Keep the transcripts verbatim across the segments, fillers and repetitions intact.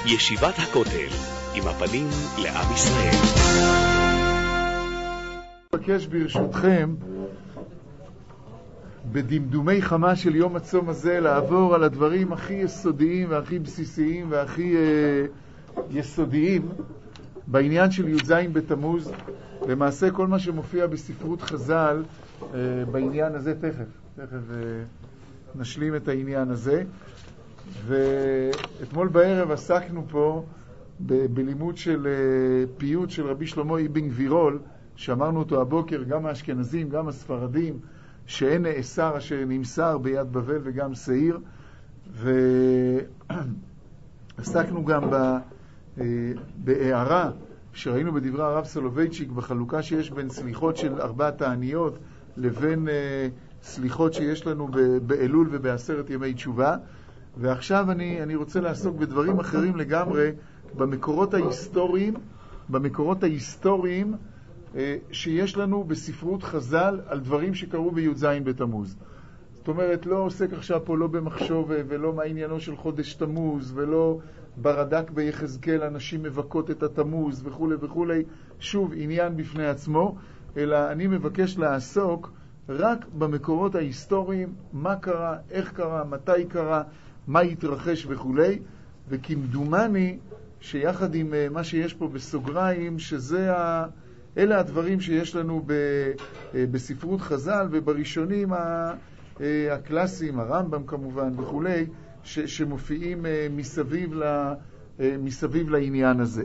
ישיבת הכותל, עם הפנים לעם ישראל. מבקש ברשותכם, בדמדומי חמה של יום הצום הזה, לעבור על הדברים הכי יסודיים והכי בסיסיים והכי אה, יסודיים בעניין של י"ז בתמוז. למעשה כל מה שמופיע בספרות חז"ל אה, בעניין הזה, תכף, תכף אה, נשלים את העניין הזה. ואתמול בערב עסקנו פה ב- בלימוד של אה, פיוט של רבי שלמה אבן גבירול, שאמרנו אותו הבוקר, גם האשכנזים, גם הספרדים, שאין נאסר אשר נמסר ביד בבל וגם שעיר. ועסקנו גם בהערה שראינו בדברי הרב סולובייצ'יק בחלוקה שיש בין סליחות של ארבעת העניות לבין סליחות שיש לנו באלול ובעשרת ימי תשובה. ועכשיו אני, אני רוצה לעסוק בדברים אחרים לגמרי, במקורות ההיסטוריים, במקורות ההיסטוריים שיש לנו בספרות חז"ל על דברים שקרו בי"ז בתמוז. זאת אומרת, לא עוסק עכשיו פה לא במחשוב ולא מה עניינו של חודש תמוז ולא ברדק ביחזקאל אנשים מבקות את התמוז וכו' וכו', שוב עניין בפני עצמו, אלא אני מבקש לעסוק רק במקורות ההיסטוריים, מה קרה, איך קרה, מתי קרה, מה התרחש וכו'. וכמדומני שיחד עם מה שיש פה בסוגריים, שזה ה... אלה הדברים שיש לנו ב, בספרות חז"ל ובראשונים הקלאסיים, הרמב"ם כמובן וכו', ש, שמופיעים מסביב, ל, מסביב לעניין הזה.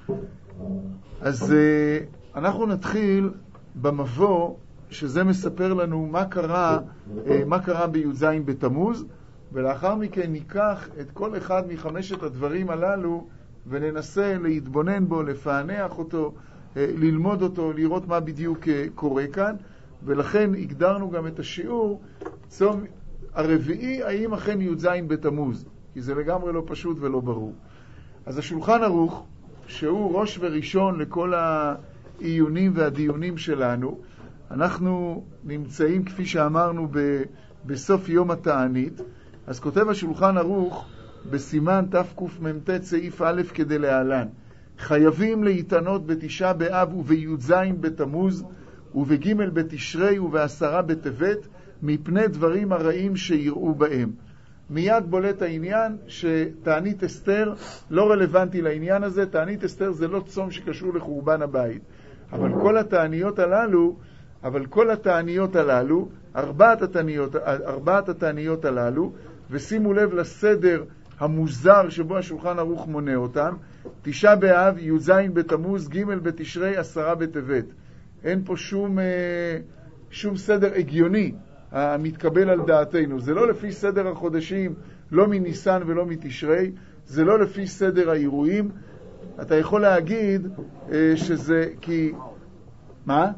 אז אנחנו נתחיל במבוא, שזה מספר לנו מה קרה, מה קרה בי"ז בתמוז, ולאחר מכן ניקח את כל אחד מחמשת הדברים הללו וננסה להתבונן בו, לפענח אותו, ללמוד אותו, לראות מה בדיוק קורה כאן. ולכן הגדרנו גם את השיעור צום הרביעי, האם אכן י"ז בתמוז, כי זה לגמרי לא פשוט ולא ברור. אז השולחן ערוך, שהוא ראש וראשון לכל העיונים והדיונים שלנו, אנחנו נמצאים כפי שאמרנו ב, בסוף יום התענית. אז כותב השולחן ערוך בסימן תקמ"ט סעיף א' כדי להלן: חייבים להתענות בתשעה באב ובי"ז בתמוז ובג' בתשרי ובעשרה בטבת מפני דברים הרעים שיראו בהם. מיד בולט העניין שתענית אסתר לא רלוונטי לעניין הזה. תענית אסתר זה לא צום שקשור לחורבן הבית, אבל כל התעניות הללו אבל כל התעניות הללו ארבעת התעניות ארבעת התעניות הללו, ושימו לב לסדר המוזר שבו השולחן ערוך מונה אותם: תשעה באב, י"ז בתמוז, ג' בתשרי, עשרה בטבת. אין פה שום שום סדר הגיוני המתקבל על דעתנו. זה לא לפי סדר החודשים, לא מניסן ולא מתשרי, זה לא לפי סדר האירועים. אתה יכול להגיד שזה כי מה?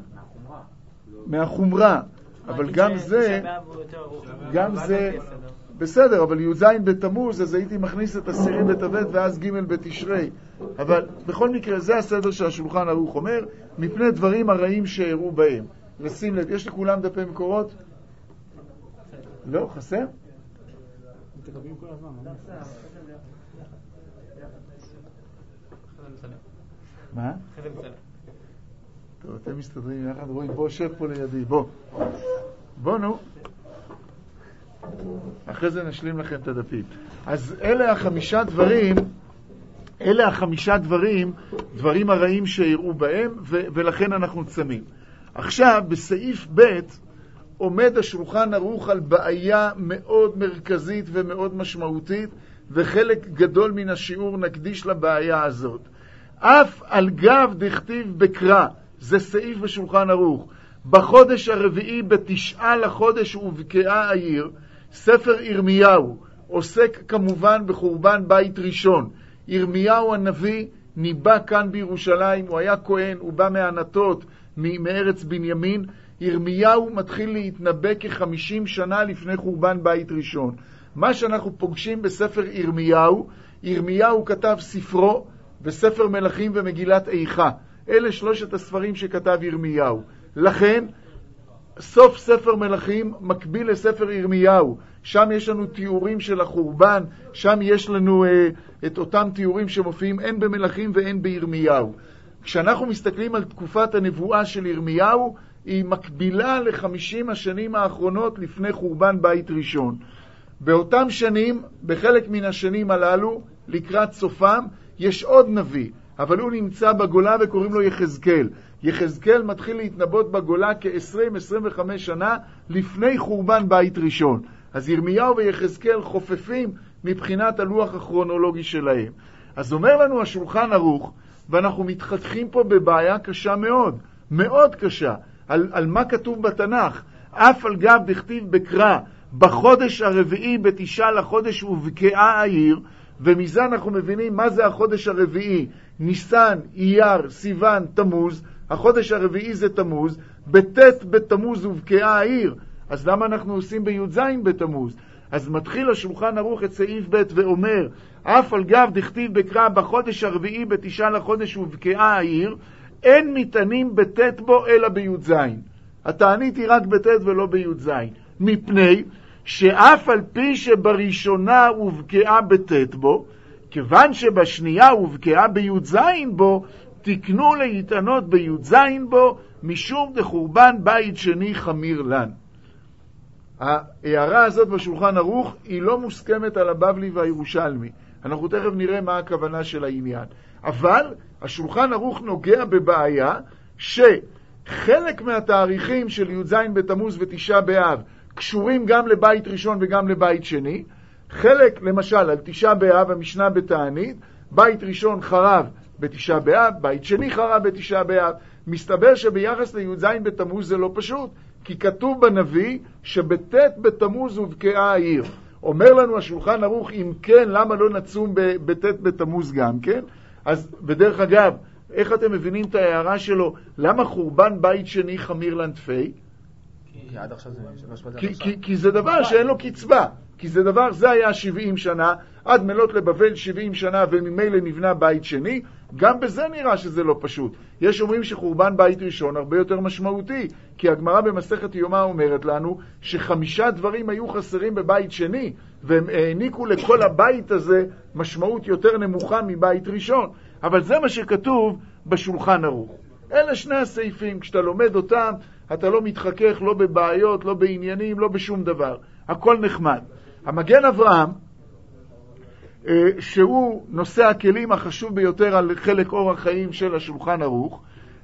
מהחומרה, אבל גם זה גם זה בסדר, אבל י"ז בתמוז, אז הייתי מכניס את עשירי בטבת ואז ג' בתשרי. אבל בכל מקרה זה הסדר שהשולחן ערוך אומר, מפני דברים הרעים שהראו בהם. נשים לב, יש לכולם דפי מקורות? לא, חסר? מתקבים כל הזמן, מה? טוב, אתם מסתדרים יחד, רואים, בוא שב פה לידי, בוא. בוא נו. אחרי זה נשלים לכם את הדפים. אז אלה החמישה דברים, אלה החמישה דברים, דברים הרעים שיראו בהם, ו- ולכן אנחנו צמים. עכשיו, בסעיף ב' עומד השולחן ערוך על בעיה מאוד מרכזית ומאוד משמעותית, וחלק גדול מן השיעור נקדיש לבעיה הזאת. אף על גב דכתיב בקרא, זה סעיף בשולחן ערוך, בחודש הרביעי בתשעה לחודש ובקעה העיר, ספר ירמיהו עוסק כמובן בחורבן בית ראשון. ירמיהו הנביא ניבא כאן בירושלים, הוא היה כהן, הוא בא מענתות מארץ בנימין. ירמיהו מתחיל להתנבא כ-חמישים שנה לפני חורבן בית ראשון. מה שאנחנו פוגשים בספר ירמיהו, ירמיהו כתב ספרו וספר מלכים ומגילת איכה. אלה שלושת הספרים שכתב ירמיהו. לכן סוף ספר מלכים מקביל לספר ירמיהו. שם יש לנו תיאורים של החורבן, שם יש לנו אה, את אותם תיאורים שמופיעים הן במלכים והן בירמיהו. כשאנחנו מסתכלים על תקופת הנבואה של ירמיהו, היא מקבילה ל-חמישים השנים האחרונות לפני חורבן בית ראשון. באותם שנים, בחלק מן השנים הללו, לקראת סופם, יש עוד נביא, אבל הוא נמצא בגולה וקוראים לו יחזקאל. יחזקאל מתחיל להתנבאות בגולה כ-עשרים עד עשרים וחמש שנה לפני חורבן בית ראשון. אז ירמיהו ויחזקאל חופפים מבחינת הלוח הכרונולוגי שלהם. אז אומר לנו השולחן ערוך, ואנחנו מתחתכים פה בבעיה קשה מאוד, מאוד קשה, על, על מה כתוב בתנ"ך. אף על גב דכתיב בקרא, בחודש הרביעי בתשעה לחודש ובקעה העיר, ומזה אנחנו מבינים מה זה החודש הרביעי, ניסן, אייר, סיוון, תמוז. החודש הרביעי זה תמוז, בתת בתמוז ובקעה העיר. אז למה אנחנו עושים בי"ז בתמוז? אז מתחיל השולחן ערוך את סעיף ב' ואומר, אף על גב דכתיב בקרא בחודש הרביעי בתשעה לחודש ובקעה העיר, אין מתענים בתת בו אלא בי"ז. התענית היא רק בתת ולא בי"ז. מפני שאף על פי שבראשונה ובקעה בתת בו, כיוון שבשנייה ובקעה בי"ז בו, תקנו להתענות בי"ז בו, משום דחורבן בית שני חמיר לן. ההערה הזאת בשולחן ערוך היא לא מוסכמת על הבבלי והירושלמי. אנחנו תכף נראה מה הכוונה של העניין. אבל השולחן ערוך נוגע בבעיה שחלק מהתאריכים של י"ז בתמוז ותשעה באב קשורים גם לבית ראשון וגם לבית שני. חלק, למשל, על תשעה באב המשנה בתענית, בית ראשון חרב בתשעה באב, בית שני חרב בתשעה באב. מסתבר שביחס לי"ז בתמוז זה לא פשוט, כי כתוב בנביא שבתת בתמוז ובקעה העיר. אומר לנו השולחן ערוך, אם כן, למה לא נצום בתת בתמוז גם כן? אז בדרך אגב, איך אתם מבינים את ההערה שלו? למה חורבן בית שני חמיר לנטפי? כי עד עכשיו זה כי, כי, כי זה דבר שאין לו קצבה. כי זה דבר, זה היה שבעים שנה, עד מלות לבבל שבעים שנה, וממילא נבנה בית שני. גם בזה נראה שזה לא פשוט. יש אומרים שחורבן בית ראשון הרבה יותר משמעותי, כי הגמרא במסכת יומא אומרת לנו שחמישה דברים היו חסרים בבית שני, והם העניקו לכל הבית הזה משמעות יותר נמוכה מבית ראשון. אבל זה מה שכתוב בשולחן ערוך. אלה שני הסעיפים, כשאתה לומד אותם, אתה לא מתחכך, לא בבעיות, לא בעניינים, לא בשום דבר. הכל נחמד. המגן אברהם, שהוא נושא הכלים החשוב ביותר על חלק אורח חיים של השולחן ערוך,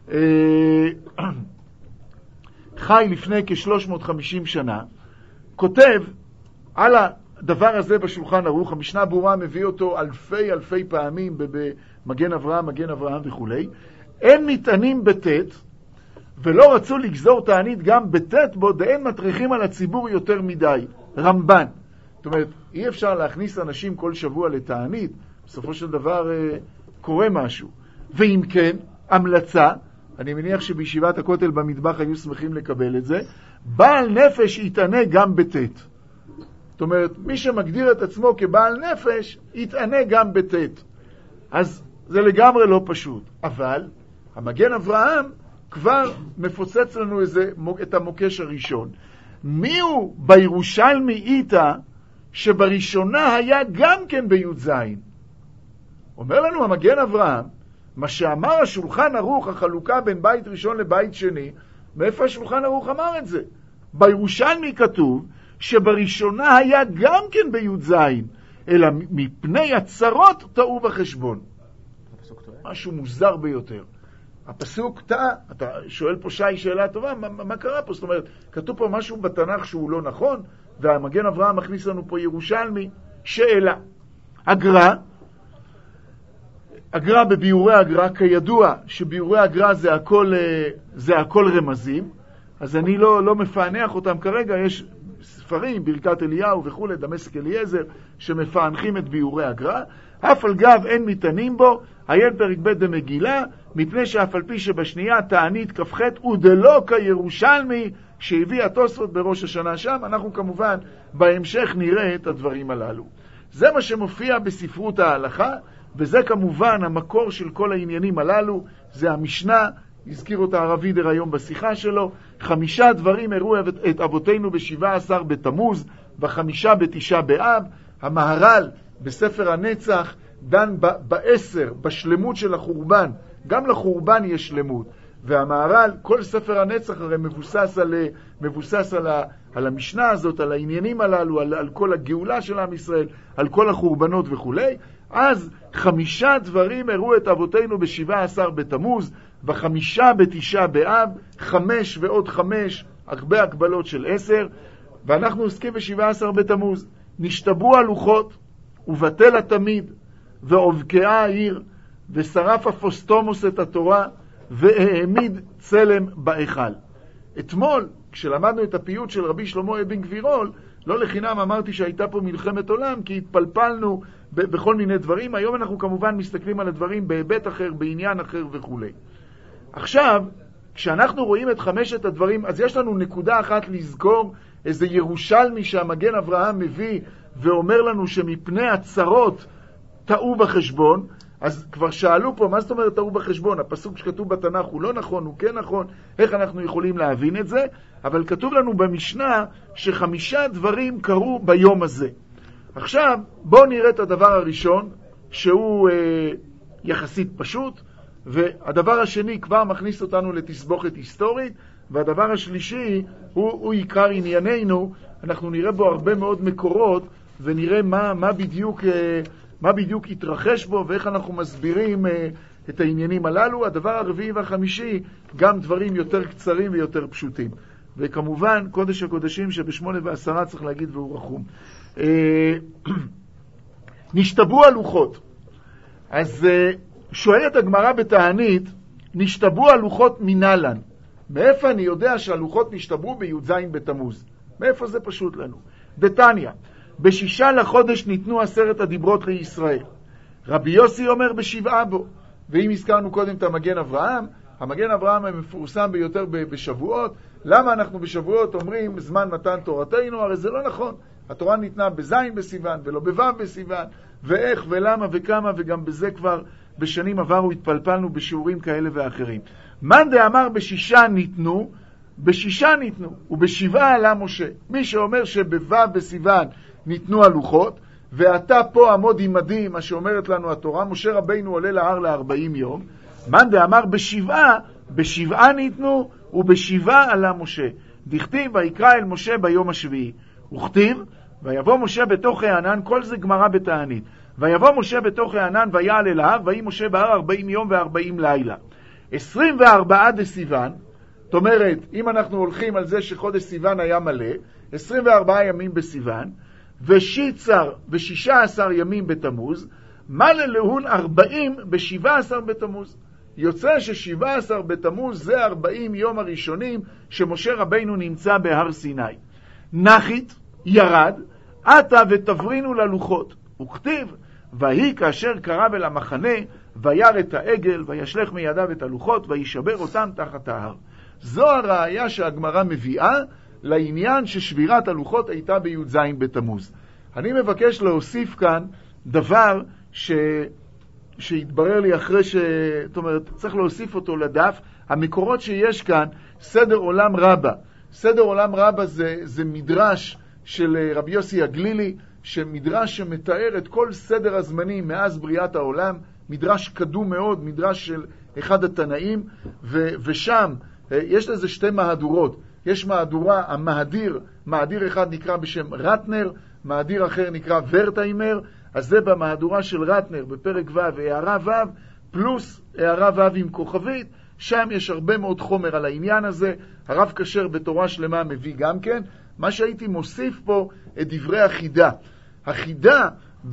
חי לפני כ-שלוש מאות וחמישים שנה, כותב על הדבר הזה בשולחן ערוך. המשנה ברורה מביא אותו אלפי אלפי פעמים במגן אברהם, מגן אברהם וכו'. אין מתענים בתת, ולא רצו לגזור תענית גם בתת בו, דאין מטריחים על הציבור יותר מדי. רמב"ן. זאת אומרת, אי אפשר להכניס אנשים כל שבוע לתענית, בסופו של דבר אה, קורה משהו. ואם כן, המלצה, אני מניח שבישיבת הכותל במטבח היו שמחים לקבל את זה, בעל נפש יתענה גם בתת. זאת אומרת, מי שמגדיר את עצמו כבעל נפש, יתענה גם בתת. אז זה לגמרי לא פשוט. אבל המגן אברהם כבר מפוצץ לנו איזה, את המוקש הראשון. מי הוא בירושלמי איתה שבראשונה היה גם כן בי"ז? אומר לנו המגן אברהם, מה שאמר השולחן ערוך, החלוקה בין בית ראשון לבית שני, מאיפה השולחן ערוך אמר את זה? בירושלמי כתוב שבראשונה היה גם כן בי"ז, אלא מפני הצרות טעו בחשבון. משהו מוזר ביותר. הפסוק טעה, אתה שואל פה שי שאלה טובה, מה, מה קרה פה? זאת אומרת, כתוב פה משהו בתנ"ך שהוא לא נכון, והמגן אברהם מכניס לנו פה ירושלמי, שאלה. אגרה, אגרה בביאורי אגרה, כידוע שביאורי אגרה זה הכל, זה הכל רמזים, אז אני לא, לא מפענח אותם כרגע. יש ספרים, ברכת אליהו וכו', דמשק אליעזר, שמפענחים את ביאורי אגרה. אף על גב אין מתענים בו, היל פרק ב' במגילה, מפני שאף על פי שבשנייה תענית כ"ח ודלא כירושלמי שהביא התוספות בראש השנה שם. אנחנו כמובן בהמשך נראה את הדברים הללו. זה מה שמופיע בספרות ההלכה, וזה כמובן המקור של כל העניינים הללו, זה המשנה הזכיר אותה הרב וידר היום בשיחה שלו, חמישה דברים הראו את אבותינו בשבעה עשר בתמוז, וחמישה בתשעה באב. המהר"ל בספר הנצח דן בעשר, בשלמות של החורבן. גם לחורבן יש שלמות. והמהר"ל, כל ספר הנצח הרי מבוסס על, מבוסס על, ה, על המשנה הזאת, על העניינים הללו, על, על כל הגאולה של עם ישראל, על כל החורבנות וכו'. אז חמישה דברים הראו את אבותינו בשבעה עשר בתמוז, וחמישה בתשעה באב, חמש ועוד חמש, הרבה הקבלות של עשר, ואנחנו עוסקים בשבעה עשר בתמוז. נשתבו הלוחות, ובטל התמיד, ועובקעה העיר, ושרף הפוסטומוס את התורה, והעמיד צלם בהיכל. אתמול, כשלמדנו את הפיוט של רבי שלמה אבן גבירול, לא לחינם אמרתי שהייתה פה מלחמת עולם, כי התפלפלנו ב- בכל מיני דברים. היום אנחנו כמובן מסתכלים על הדברים בהיבט אחר, בעניין אחר וכו'. עכשיו, כשאנחנו רואים את חמשת הדברים, אז יש לנו נקודה אחת לזכור, איזה ירושלמי שהמגן אברהם מביא, ואומר לנו שמפני הצרות טעו בחשבון. אז כבר שאלו פה, מה זאת אומרת טעו בחשבון? הפסוק שכתוב בתנ"ך הוא לא נכון, הוא כן נכון, איך אנחנו יכולים להבין את זה? אבל כתוב לנו במשנה שחמישה דברים קרו ביום הזה. עכשיו, בואו נראה את הדבר הראשון, שהוא אה, יחסית פשוט, והדבר השני כבר מכניס אותנו לתסבוכת היסטורית, והדבר השלישי הוא, הוא עיקר ענייננו. אנחנו נראה בו הרבה מאוד מקורות, ונראה מה, מה בדיוק... אה, מה בדיוק התרחש בו ואיך אנחנו מסבירים אה, את העניינים הללו. הדבר הרביעי והחמישי, גם דברים יותר קצרים ויותר פשוטים. וכמובן, קודש הקודשים שבשמונה ועשרה צריך להגיד והוא רחום. אה, נשתבו הלוחות. אז אה, שואלת הגמרא בתענית, נשתבו הלוחות מנהלן. מאיפה אני יודע שהלוחות נשתבו בי"ז בתמוז? מאיפה זה פשוט לנו? דתניא, בשישה לחודש ניתנו עשרת הדיברות לישראל. רבי יוסי אומר בשבעה בו. ואם הזכרנו קודם את המגן אברהם, המגן אברהם המפורסם ביותר בשבועות. למה אנחנו בשבועות אומרים זמן מתן תורתנו? הרי זה לא נכון. התורה ניתנה בזין בסיוון ולא בוו בסיוון, ואיך ולמה וכמה, וגם בזה כבר בשנים עברו התפלפלנו בשיעורים כאלה ואחרים. מאן דאמר בשישה ניתנו, בשישה ניתנו, ובשבעה עלה משה. מי שאומר שבוו בסיוון ניתנו הלוחות, ואתה פה עמוד עמדי, מה שאומרת לנו התורה, משה רבינו עולה להר לארבעים יום. מאן דאמר בשבעה, בשבעה ניתנו, ובשבעה עלה משה. דכתיב ויקרא אל משה ביום השביעי. וכתיב, ויבוא משה בתוך הענן, כל זה גמרא בתענית. ויבוא משה בתוך הענן ויעל אל ההר, ויהי משה בהר ארבעים יום וארבעים לילה. עשרים וארבעה דסיוון, זאת אומרת, אם אנחנו הולכים על זה שחודש סיוון היה מלא, עשרים וארבעה ימים בסיוון, ושיצר ושישה עשר ימים בתמוז, מלא להון ארבעים בשבעה עשר בתמוז. יוצא ששבעה עשר בתמוז זה ארבעים יום הראשונים שמשה רבינו נמצא בהר סיני. נחית, ירד, עתה ותברינו ללוחות. וכתיב, ויהי כאשר קרב אל המחנה, וירא את העגל, וישלך מידיו את הלוחות, וישבר אותם תחת ההר. זו הראיה שהגמרא מביאה לעניין ששבירת הלוחות הייתה בי"ז בתמוז. אני מבקש להוסיף כאן דבר ש... שהתברר לי אחרי ש... זאת אומרת, צריך להוסיף אותו לדף. המקורות שיש כאן, סדר עולם רבה. סדר עולם רבה זה, זה מדרש של רבי יוסי הגלילי, שמדרש שמתאר את כל סדר הזמנים מאז בריאת העולם, מדרש קדום מאוד, מדרש של אחד התנאים, ו... ושם יש לזה שתי מהדורות. יש מהדורה, המהדיר, מהדיר אחד נקרא בשם רטנר, מהדיר אחר נקרא ורטיימר. אז זה במהדורה של רטנר, בפרק ו' הערה ו', פלוס הערה ו' עם כוכבית. שם יש הרבה מאוד חומר על העניין הזה. הרב כשר בתורה שלמה מביא גם כן. מה שהייתי מוסיף פה את דברי החידה. החידה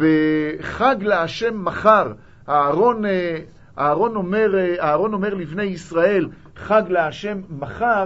בחג להשם מחר, הארון, הארון אומר, הארון אומר לבני ישראל, חג להשם מחר,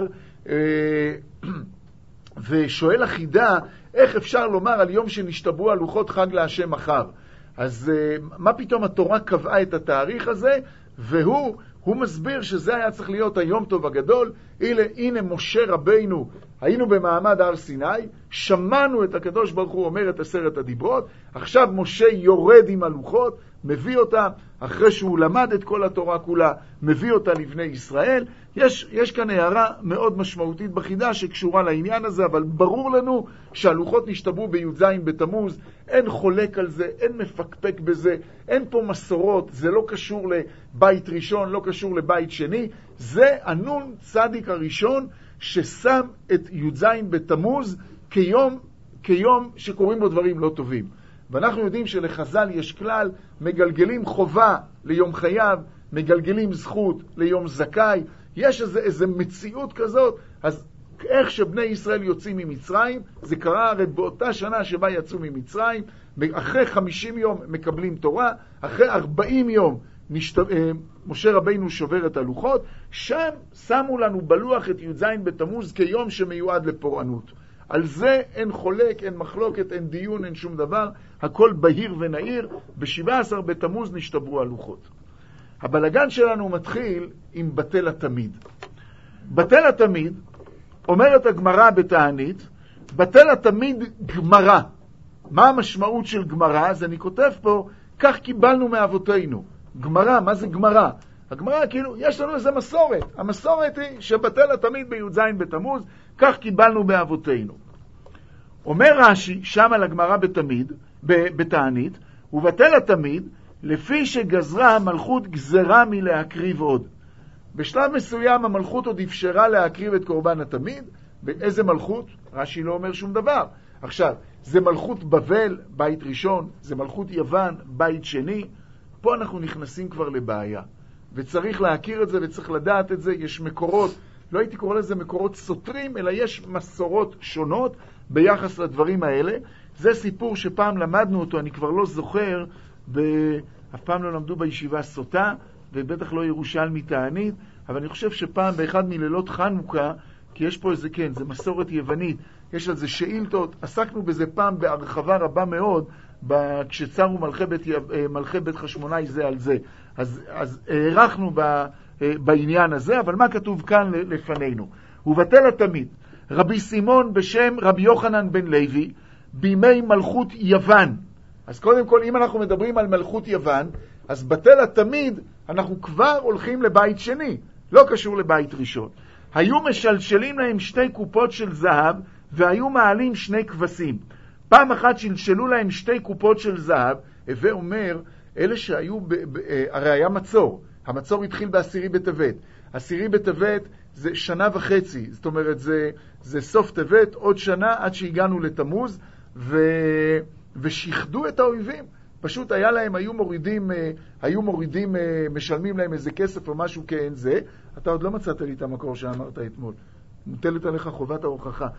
ושואל החידה, איך אפשר לומר על יום שנשתבעו הלוחות חג להשם מחר? אז מה פתאום התורה קבעה את התאריך הזה? והוא הוא מסביר שזה היה צריך להיות היום טוב הגדול. הנה, הנה משה רבינו, היינו במעמד הר סיני, שמענו את הקדוש ברוך הוא אומר את עשרת הדיברות, עכשיו משה יורד עם הלוחות, מביא אותה, אחרי שהוא למד את כל התורה כולה, מביא אותה לבני ישראל. יש, יש כאן הערה מאוד משמעותית בחידה שקשורה לעניין הזה, אבל ברור לנו שהלוחות נשתברו בי"ז בתמוז, אין חולק על זה, אין מפקפק בזה, אין פה מסורות, זה לא קשור לבית ראשון, לא קשור לבית שני, זה הנון צדיק הראשון ששם את י"ז בתמוז כיום, כיום שקוראים בו דברים לא טובים. ואנחנו יודעים שלחז"ל יש כלל, מגלגלים חובה ליום חייב, מגלגלים זכות ליום זכאי, יש איזה, איזה מציאות כזאת. אז איך שבני ישראל יוצאים ממצרים, זה קרה הרי באותה שנה שבה יצאו ממצרים, אחרי חמישים יום מקבלים תורה, אחרי ארבעים יום נשת... משה רבינו שובר את הלוחות, שם שמו לנו בלוח את י"ז בתמוז כיום שמיועד לפורענות. על זה אין חולק, אין מחלוקת, אין דיון, אין שום דבר, הכל בהיר ונעיר. ב-שבעה עשר בתמוז נשתברו הלוחות. הבלגן שלנו מתחיל עם בטל התמיד. בטל התמיד, אומרת הגמרא בתענית, בטל התמיד גמרא. מה המשמעות של גמרא? אז אני כותב פה, כך קיבלנו מאבותינו. גמרא, מה זה גמרא? הגמרא, כאילו, יש לנו איזה מסורת. המסורת היא שבטל התמיד בי"ז בתמוז, כך קיבלנו באבותינו. אומר רש"י, שם על הגמרא בתמיד, בתענית, ובטל התמיד, לפי שגזרה המלכות גזרה מלהקריב עוד. בשלב מסוים המלכות עוד אפשרה להקריב את קורבן התמיד. באיזה מלכות? רש"י לא אומר שום דבר. עכשיו, זה מלכות בבל, בית ראשון, זה מלכות יוון, בית שני. פה אנחנו נכנסים כבר לבעיה. וצריך להכיר את זה וצריך לדעת את זה. יש מקורות, לא הייתי קורא לזה מקורות סותרים, אלא יש מסורות שונות ביחס לדברים האלה. זה סיפור שפעם למדנו אותו, אני כבר לא זוכר, ב... אף פעם לא למדו בישיבה סוטה, ובטח לא ירושלמי תענית, אבל אני חושב שפעם באחד מלילות חנוכה, כי יש פה איזה, כן, זה מסורת יוונית, יש על זה שאילתות, עסקנו בזה פעם בהרחבה רבה מאוד, כשצרו מלכי בית, מלכי בית חשמונאי זה על זה. אז, אז הערכנו ב, בעניין הזה, אבל מה כתוב כאן לפנינו? ובטל התמיד, רבי סימון בשם רבי יוחנן בן לוי, בימי מלכות יוון. אז קודם כל, אם אנחנו מדברים על מלכות יוון, אז בטל התמיד, אנחנו כבר הולכים לבית שני, לא קשור לבית ראשון. היו משלשלים להם שתי קופות של זהב, והיו מעלים שני כבשים. פעם אחת שלשלו להם שתי קופות של זהב, הווה אומר, אלה שהיו, ב, ב, הרי היה מצור, המצור התחיל בעשירי בטבת. עשירי בטבת זה שנה וחצי, זאת אומרת, זה, זה סוף טבת, עוד שנה עד שהגענו לתמוז, ו... ושחדו את האויבים. פשוט היה להם, היו מורידים, היו מורידים, משלמים להם איזה כסף או משהו כאין זה. אתה עוד לא מצאת לי את המקור שאמרת אתמול. מוטלת עליך חובת ההוכחה.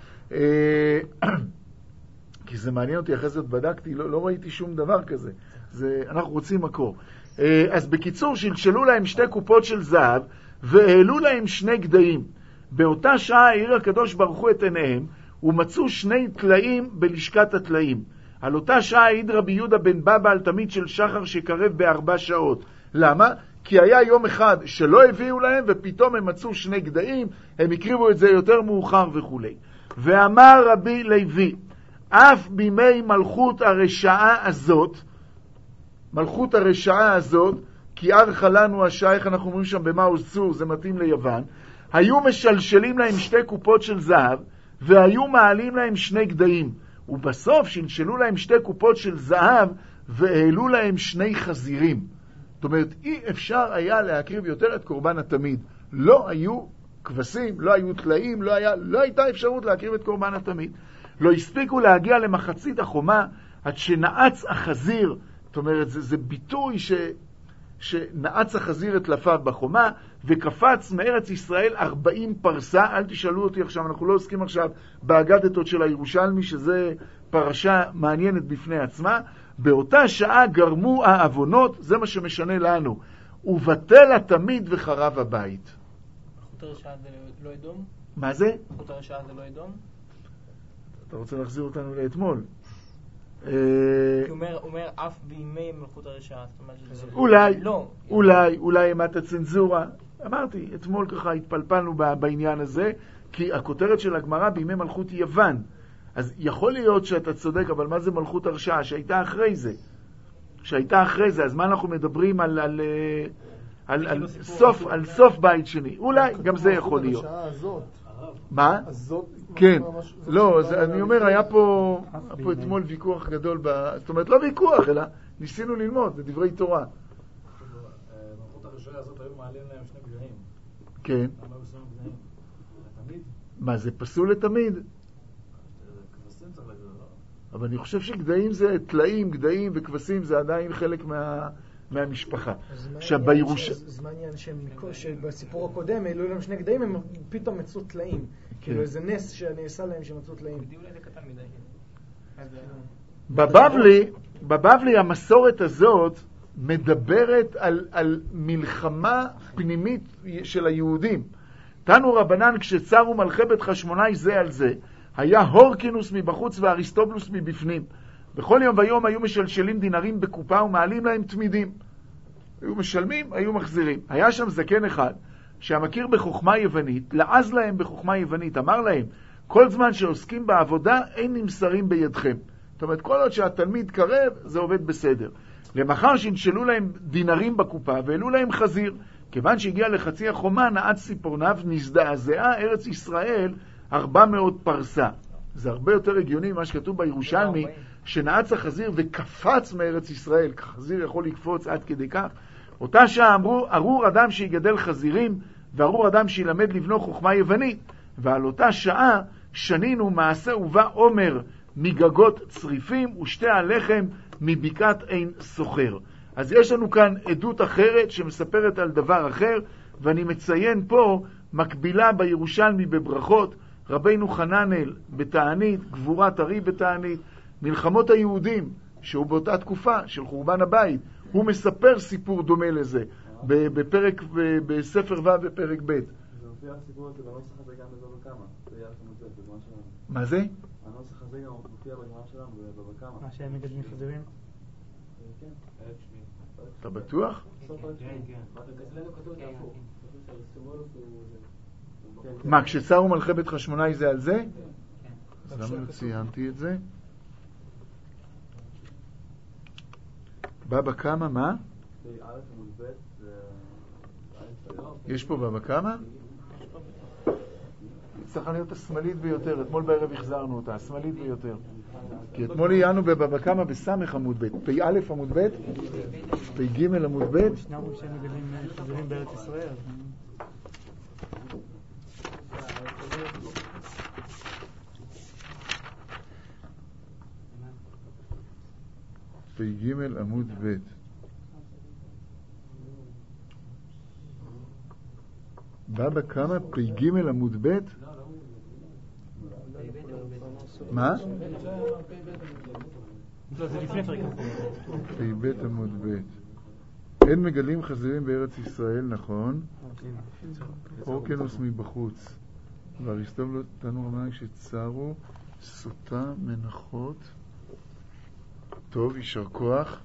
כי זה מעניין אותי, אחרי זאת בדקתי, לא, לא ראיתי שום דבר כזה. זה, אנחנו רוצים מקור. אז בקיצור, שלשלו להם שתי קופות של זהב, והעלו להם שני גדיים. באותה שעה העיר הקדוש ברוך הוא את עיניהם, ומצאו שני תלאים בלשכת התלאים. על אותה שעה העיד רבי יהודה בן בבא על תמיד של שחר שקרב בארבע שעות. למה? כי היה יום אחד שלא הביאו להם, ופתאום הם מצאו שני גדיים, הם הקריבו את זה יותר מאוחר וכו'. ואמר רבי לוי, אף בימי מלכות הרשעה הזאת, מלכות הרשעה הזאת, כי ארכה לנו השעה, איך אנחנו אומרים שם במאוז צור, זה מתאים ליוון, היו משלשלים להם שתי קופות של זהב, והיו מעלים להם שני גדיים. ובסוף שלשלו להם שתי קופות של זהב, והעלו להם שני חזירים. זאת אומרת, אי אפשר היה להקריב יותר את קורבן התמיד. לא היו כבשים, לא היו תלאים, לא, היה, לא הייתה אפשרות להקריב את קורבן התמיד. לא הספיקו להגיע למחצית החומה, עד שנעץ החזיר, זאת אומרת, זה, זה ביטוי ש, שנעץ החזיר את לפיו בחומה, וקפץ מארץ ישראל ארבעים פרסה. אל תשאלו אותי עכשיו, אנחנו לא עוסקים עכשיו באגדתות של הירושלמי, שזה פרשה מעניינת בפני עצמה. באותה שעה גרמו העוונות, זה מה שמשנה לנו. ובטל התמיד וחרב הבית. מלכות הרשעה זה לא אדום? מה זה? מלכות הרשעה זה לא אדום? אתה רוצה להחזיר אותנו לאתמול? הוא אומר אף בימי מלכות הרשעה. אולי, אולי, אולי אימת הצנזורה. אמרתי, אתמול ככה התפלפלנו בעניין הזה, כי הכותרת של הגמרא בימי מלכות יוון. אז יכול להיות שאתה צודק, אבל מה זה מלכות הרשעה? שהייתה אחרי זה. שהייתה אחרי זה, אז מה אנחנו מדברים על, על, על, על, על, סוף, על סוף בית שני? אולי, גם זה יכול להיות. מה? כן. לא, אני אומר, היה פה אתמול ויכוח גדול, זאת אומרת, לא ויכוח, אלא ניסינו ללמוד, זה דברי תורה. מלכות הרשעה הזאת היו מעלים להם שני גדיים. כן. למה היו שני גדיים? לתמיד? מה, זה פסול לתמיד? כבשים צריך להגיד, לא? אבל אני חושב שגדיים זה תלאים, גדיים וכבשים זה עדיין חלק מה... מהמשפחה. עכשיו בירוש... אז מה העניין שבסיפור הקודם העלו להם שני גדיים, הם פתאום מצאו תלאים. כאילו איזה נס שנעשה להם שמצאו תלאים. בבבלי, בבבלי המסורת הזאת מדברת על, על מלחמה פנימית של היהודים. תנו רבנן כשצרו מלכי בית חשמונאי זה על זה, היה הורקינוס מבחוץ ואריסטובלוס מבפנים. בכל יום ויום היו משלשלים דינרים בקופה ומעלים להם תמידים. היו משלמים, היו מחזירים. היה שם זקן אחד שהמכיר בחוכמה יוונית, לעז להם בחוכמה יוונית, אמר להם, כל זמן שעוסקים בעבודה אין נמסרים בידכם. זאת אומרת, כל עוד שהתלמיד קרב, זה עובד בסדר. למחר שנשלו להם דינרים בקופה והעלו להם חזיר. כיוון שהגיע לחצי החומה, נעץ ציפורניו, נזדעזעה ארץ ישראל ארבע מאות פרסה. זה הרבה יותר הגיוני ממה שכתוב בירושלמי, שנעץ החזיר וקפץ מארץ ישראל. חזיר יכול לקפוץ עד כדי כך. אותה שעה אמרו, ארור אדם שיגדל חזירים, וארור אדם שילמד לבנו חוכמה יוונית. ועל אותה שעה שנינו מעשה ובא עומר מגגות צריפים, ושתי הלחם מבקעת עין סוחר. אז יש לנו כאן עדות אחרת שמספרת על דבר אחר, ואני מציין פה מקבילה בירושלמי בברכות, רבינו חננאל בתענית, גבורת ארי בתענית, מלחמות היהודים, שהוא באותה תקופה של חורבן הבית, הוא מספר סיפור דומה לזה, בפרק, בספר ו' בפרק ב'. זה מופיע הסיפור הזה בנוסח הזה גם בבבא קמא, זה יהיה לכם את זה, בזמן שלנו. מה זה? הנוסח הזה גם מופיע בזמן שלנו בבבא קמא. מה שהם מגדלים חזירים? כן, אלף שמי. אתה בטוח? כן, כן. מה, כשצרו מלכי בית חשמונאי זה על זה? אז למה לא ציינתי את זה? בבא קמא, מה? יש פה בבא קמא? צריכה להיות השמאלית ביותר, אתמול בערב החזרנו אותה, השמאלית ביותר. כי אתמול עיינו בבבא קמא בסמך עמוד ב', פי א' עמוד ב', פי ג' עמוד ב'. ישנם שהם מגדלים חזירים בארץ ישראל. פי ג' עמוד ב'. בבא קמא פי ג' עמוד ב'. מה? פי ב' עמוד ב'. אין מגלים חזירים בארץ ישראל, נכון? אורקינוס מבחוץ. ואריסטובלוס תנו רבנן כשצרו סוטה מנחות. טוב, יישר כוח.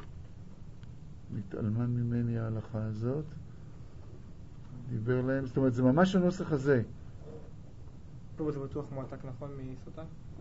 מתעלמן ממני ההלכה הזאת. דיבר להם, זאת אומרת, זה ממש הנוסח הזה. פה זה בטוח מועתק נכון מסוטה?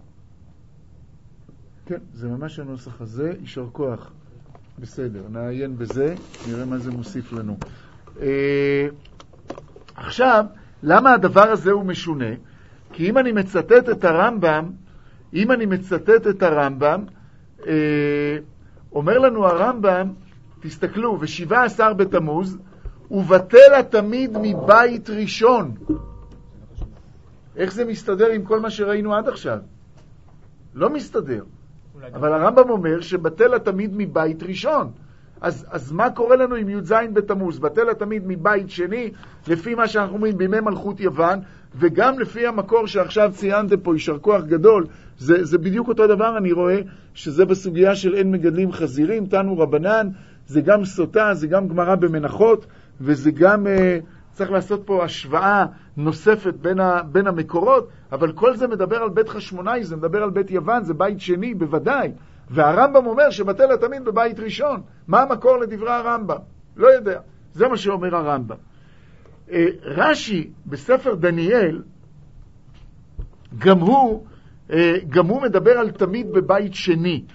כן, זה ממש הנוסח הזה, יישר כוח. בסדר, נעיין בזה, נראה מה זה מוסיף לנו. אה, עכשיו, למה הדבר הזה הוא משונה? כי אם אני מצטט את הרמב"ם, אם אני מצטט את הרמב"ם, אה, אומר לנו הרמב"ם, תסתכלו, ושבעה עשר בתמוז, ובטל התמיד מבית ראשון. איך זה מסתדר עם כל מה שראינו עד עכשיו? לא מסתדר. אבל הרמב"ם אומר שבטל התמיד מבית ראשון. אז, אז מה קורה לנו עם י"ז בתמוז? בטל התמיד מבית שני, לפי מה שאנחנו אומרים בימי מלכות יוון, וגם לפי המקור שעכשיו ציינתם פה, יישר כוח גדול, זה, זה בדיוק אותו דבר, אני רואה שזה בסוגיה של אין מגדלים חזירים, תנו רבנן, זה גם סוטה, זה גם גמרא במנחות, וזה גם, אה, צריך לעשות פה השוואה נוספת בין, ה, בין המקורות, אבל כל זה מדבר על בית חשמונאי, זה מדבר על בית יוון, זה בית שני בוודאי, והרמב"ם אומר שבטל התמיד בבית ראשון. מה המקור לדברי הרמב"ם? לא יודע, זה מה שאומר הרמב"ם. אה, רש"י בספר דניאל, גם הוא, גם הוא מדבר על תמיד בבית שני,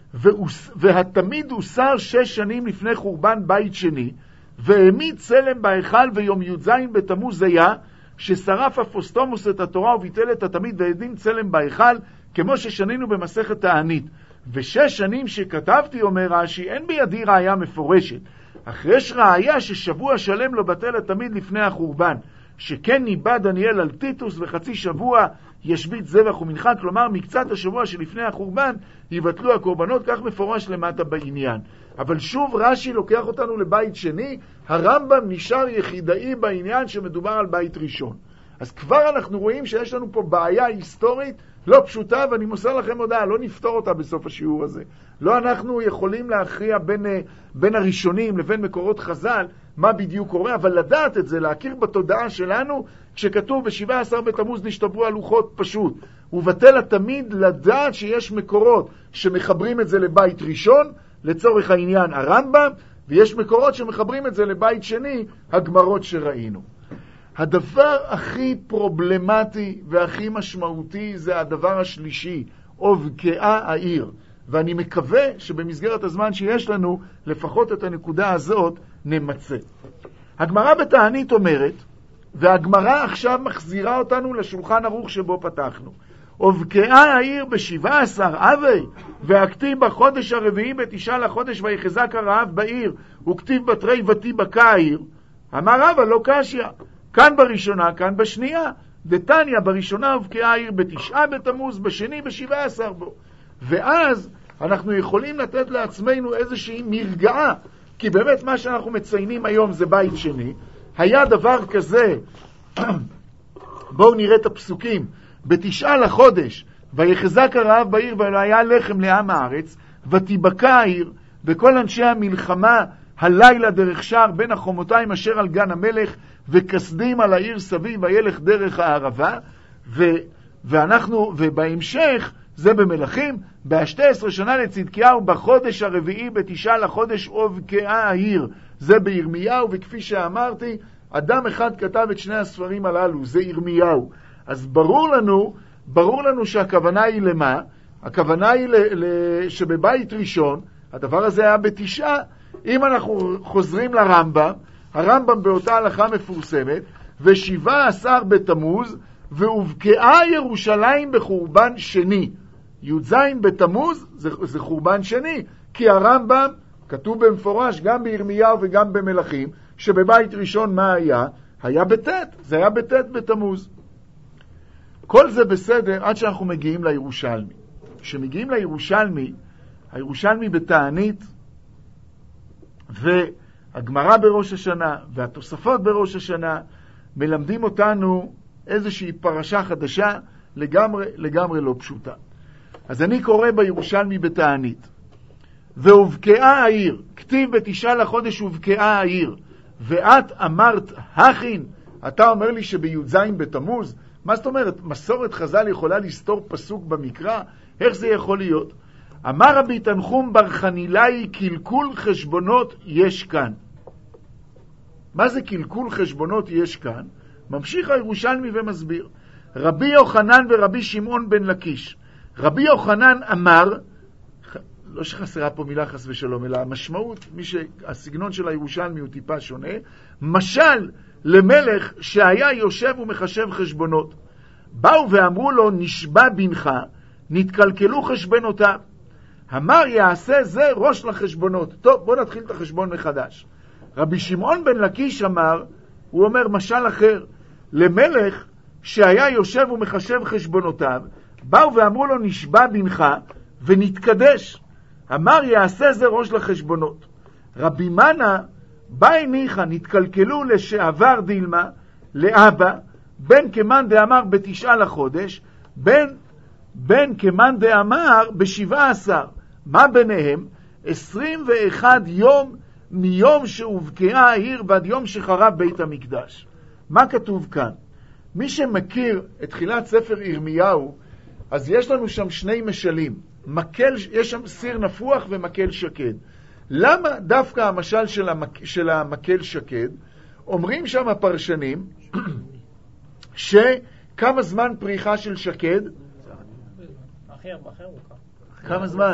והתמיד הוסר שש שנים לפני חורבן בית שני, והעמיד צלם בהיכל ויום י"ז בתמוז היה, ששרף אפוסטומוס את התורה וביטל את התמיד והדין צלם בהיכל, כמו ששנינו במסכת תענית. ושש שנים שכתבתי, אומר רש"י, אין בידי ראיה מפורשת, אך יש ראיה ששבוע שלם לא בטל התמיד לפני החורבן, שכן ניבא דניאל על טיטוס וחצי שבוע ישבית זבח ומנחה, כלומר מקצת השבוע שלפני החורבן יבטלו הקורבנות, כך מפורש למטה בעניין. אבל שוב רש"י לוקח אותנו לבית שני, הרמב"ם נשאר יחידאי בעניין שמדובר על בית ראשון. אז כבר אנחנו רואים שיש לנו פה בעיה היסטורית לא פשוטה, ואני מוסר לכם הודעה, לא נפתור אותה בסוף השיעור הזה. לא אנחנו יכולים להכריע בין, בין הראשונים לבין מקורות חז"ל מה בדיוק קורה, אבל לדעת את זה, להכיר בתודעה שלנו, כשכתוב ב-שבעה עשר בתמוז נשתברו הלוחות פשוט, ובטל התמיד לדעת שיש מקורות שמחברים את זה לבית ראשון, לצורך העניין הרמב"ם, ויש מקורות שמחברים את זה לבית שני, הגמרות שראינו. הדבר הכי פרובלמטי והכי משמעותי זה הדבר השלישי, ובקעה העיר. ואני מקווה שבמסגרת הזמן שיש לנו, לפחות את הנקודה הזאת נמצא. הגמרא בתענית אומרת, והגמרא עכשיו מחזירה אותנו לשולחן ערוך שבו פתחנו. ובקעה העיר בשבעה עשר אבי, והכתיב בחודש הרביעי בתשעה לחודש ויחזק הרעב בעיר, וכתיב בתרי ותיבקע העיר. אמר רבא לא קשיא, כאן בראשונה, כאן בשנייה. דתניא בראשונה ובקעה העיר בתשעה בתמוז, בשני בשבעה עשר בו. ואז אנחנו יכולים לתת לעצמנו איזושהי מרגעה, כי באמת מה שאנחנו מציינים היום זה בית שני. היה דבר כזה, בואו נראה את הפסוקים, בתשעה לחודש, ויחזק הרעב בעיר ולא היה לחם לעם הארץ, ותיבקע העיר, וכל אנשי המלחמה הלילה דרך שער בין החומותיים אשר על גן המלך, וכסדים על העיר סביב וילך דרך הערבה, ו, ואנחנו, ובהמשך, זה במלכים, ב-שתים עשרה שנה לצדקיהו, בחודש הרביעי בתשעה לחודש ובקעה העיר, זה בירמיהו, וכפי שאמרתי, אדם אחד כתב את שני הספרים הללו, זה ירמיהו. אז ברור לנו, ברור לנו שהכוונה היא למה? הכוונה היא ל, ל, שבבית ראשון, הדבר הזה היה בתשעה. אם אנחנו חוזרים לרמב"ם, הרמב"ם באותה הלכה מפורסמת, ושבעה עשר בתמוז, והובקעה ירושלים בחורבן שני. י"ז בתמוז זה, זה חורבן שני, כי הרמב"ם כתוב במפורש גם בירמיהו וגם במלכים, שבבית ראשון מה היה? היה בתת, זה היה בתת בתמוז. כל זה בסדר עד שאנחנו מגיעים לירושלמי. כשמגיעים לירושלמי, הירושלמי בתענית, והגמרא בראש השנה, והתוספות בראש השנה, מלמדים אותנו איזושהי פרשה חדשה, לגמרי, לגמרי לא פשוטה. אז אני קורא בירושלמי בתענית, והובקעה העיר, כתיב בתשעה לחודש הובקעה העיר, ואת אמרת הכין, אתה אומר לי שבי"ז בתמוז, מה זאת אומרת? מסורת חז"ל יכולה לסתור פסוק במקרא? איך זה יכול להיות? אמר רבי תנחום בר חנילאי, קלקול חשבונות יש כאן. מה זה קלקול חשבונות יש כאן? ממשיך הירושלמי ומסביר. רבי יוחנן ורבי שמעון בן לקיש. רבי יוחנן אמר, לא שחסרה פה מילה חס ושלום, אלא המשמעות, מי שהסגנון של הירושלמי הוא טיפה שונה, משל למלך שהיה יושב ומחשב חשבונות. באו ואמרו לו, נשבע בנך, נתקלקלו חשבונותיו. אמר, יעשה זה ראש לחשבונות. טוב, בוא נתחיל את החשבון מחדש. רבי שמעון בן לקיש אמר, הוא אומר משל אחר, למלך שהיה יושב ומחשב חשבונותיו, באו ואמרו לו, נשבע בנך ונתקדש. אמר, יעשה זה ראש לחשבונות. רבי מנה, באי ניחא, נתקלקלו לשעבר דילמה, לאבא, בן כמן דאמר בתשעה לחודש, בן, בן כמן דאמר בשבעה עשר. מה ביניהם? עשרים ואחד יום מיום שהובקעה העיר ועד יום שחרב בית המקדש. מה כתוב כאן? מי שמכיר את תחילת ספר ירמיהו, אז יש לנו שם שני משלים. מקל, יש שם סיר נפוח ומקל שקד. למה דווקא המשל של, המק, של המקל שקד? אומרים שם הפרשנים שכמה זמן פריחה של שקד? הכי הרבה, הכי ארוכה. כמה זמן?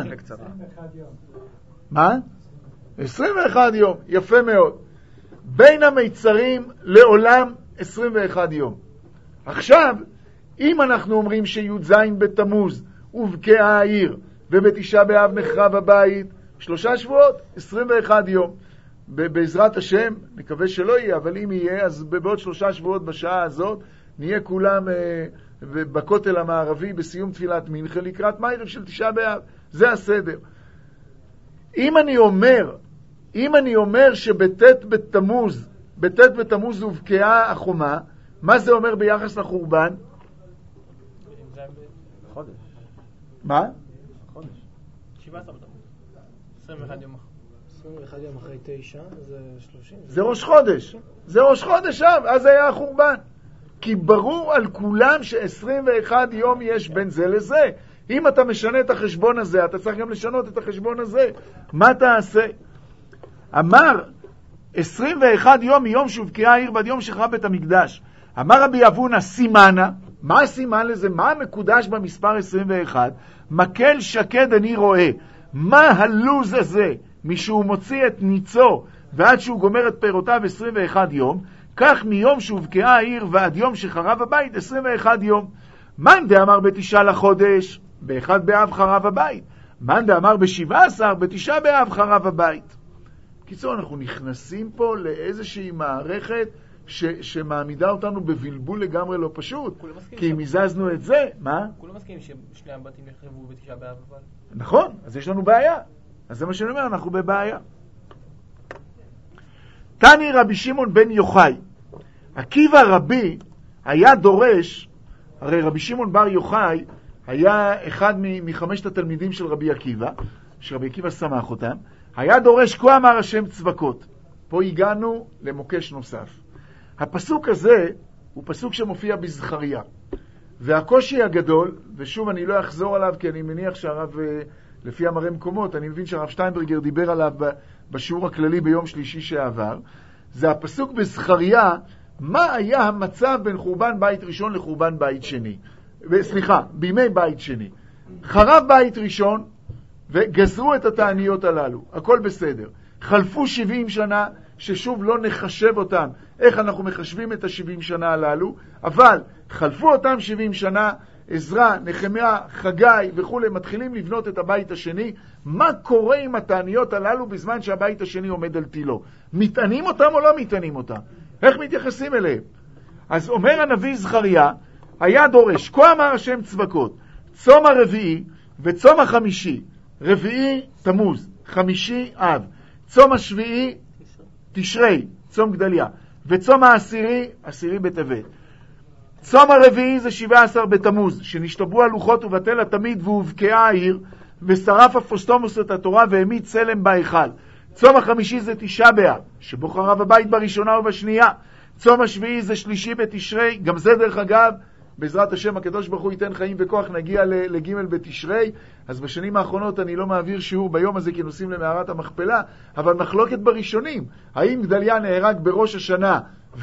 מה? עשרים ואחד יום, יפה מאוד. בין המיצרים לעולם עשרים ואחד יום. עכשיו, אם אנחנו אומרים שי"ז בתמוז ובקעה העיר ובתשעה באב נחרב הבית, שלושה שבועות, עשרים ואחד יום. בעזרת השם, נקווה שלא יהיה, אבל אם יהיה, אז בעוד שלושה שבועות בשעה הזאת, נהיה כולם אה, בכותל המערבי בסיום תפילת מנחה לקראת מערב של תשעה באב. זה הסדר. אם אני אומר, אם אני אומר שבתת בתמוז, בתת בתמוז ובקעה החומה, מה זה אומר ביחס לחורבן? חודש. מה? חודש. שבעה עשר בתמוז. עשרים ואחד יום אחרי. עשרים ואחד יום אחרי תשע, זה שלושים. זה ראש חודש. זה ראש חודש שם, אז היה החורבן. כי ברור על כולם ש-עשרים ואחד יום יש בין זה לזה. אם אתה משנה את החשבון הזה, אתה צריך גם לשנות את החשבון הזה. מה תעשה? אמר, עשרים ואחד יום מיום שהובקעה העיר ועד יום שחרב בית המקדש. אמר רבי אבונה, סימנה, מה הסימן לזה? מה המקודש במספר עשרים ואחת? מקל שקד אני רואה. מה הלוז הזה? משהוא מוציא את ניצו ועד שהוא גומר את פירותיו עשרים ואחד יום, כך מיום שהובקעה העיר ועד יום שחרב הבית עשרים ואחד יום. מאן דאמר בתשעה לחודש, באחד באב חרב הבית. מאן דאמר בשבעה עשר, בתשעה באב חרב הבית. קיצור, אנחנו נכנסים פה לאיזושהי מערכת ש, שמעמידה אותנו בבלבול לגמרי לא פשוט. כי אם הזזנו את זה, מה? כולם מסכים ששני הבתים יחרבו בתשעה באב אבל... נכון, אז יש לנו בעיה. אז זה מה שאני אומר, אנחנו בבעיה. תני רבי שמעון בן יוחאי. עקיבא רבי היה דורש, הרי רבי שמעון בר יוחאי היה אחד מחמשת התלמידים של רבי עקיבא, שרבי עקיבא שמח אותם, היה דורש כה אמר השם צבקות. פה הגענו למוקש נוסף. הפסוק הזה הוא פסוק שמופיע בזכריה. והקושי הגדול, ושוב אני לא אחזור עליו כי אני מניח שהרב, לפי המראה מקומות, אני מבין שהרב שטיינברגר דיבר עליו בשיעור הכללי ביום שלישי שעבר, זה הפסוק בזכריה, מה היה המצב בין חורבן בית ראשון לחורבן בית שני. סליחה, בימי בית שני. חרב בית ראשון וגזרו את התעניות הללו, הכל בסדר. חלפו שבעים שנה, ששוב לא נחשב אותם, איך אנחנו מחשבים את ה-שבעים שנה הללו, אבל חלפו אותם שבעים שנה, עזרא, נחמיה, חגי וכו', מתחילים לבנות את הבית השני. מה קורה עם התעניות הללו בזמן שהבית השני עומד על תילו? מתענים אותם או לא מתענים אותם? איך מתייחסים אליהם? אז אומר הנביא זכריה, היה דורש, כה אמר השם צבקות, צום הרביעי וצום החמישי, רביעי תמוז, חמישי אב, צום השביעי תשרי, צום גדליה, וצום העשירי, עשירי בטבת. צום הרביעי זה שבעה עשר בתמוז, שנשתברו הלוחות ובטל התמיד והובקעה העיר, ושרף אפוסטומוס את התורה והעמיד צלם בהיכל. צום החמישי זה תשעה באב, שבו חרב הבית בראשונה ובשנייה. צום השביעי זה שלישי בתשרי, גם זה דרך אגב, בעזרת השם הקדוש ברוך הוא ייתן חיים וכוח, נגיע לג' בתשרי. אז בשנים האחרונות אני לא מעביר שיעור ביום הזה כי נוסעים למערת המכפלה, אבל מחלוקת בראשונים, האם גדליה נהרג בראש השנה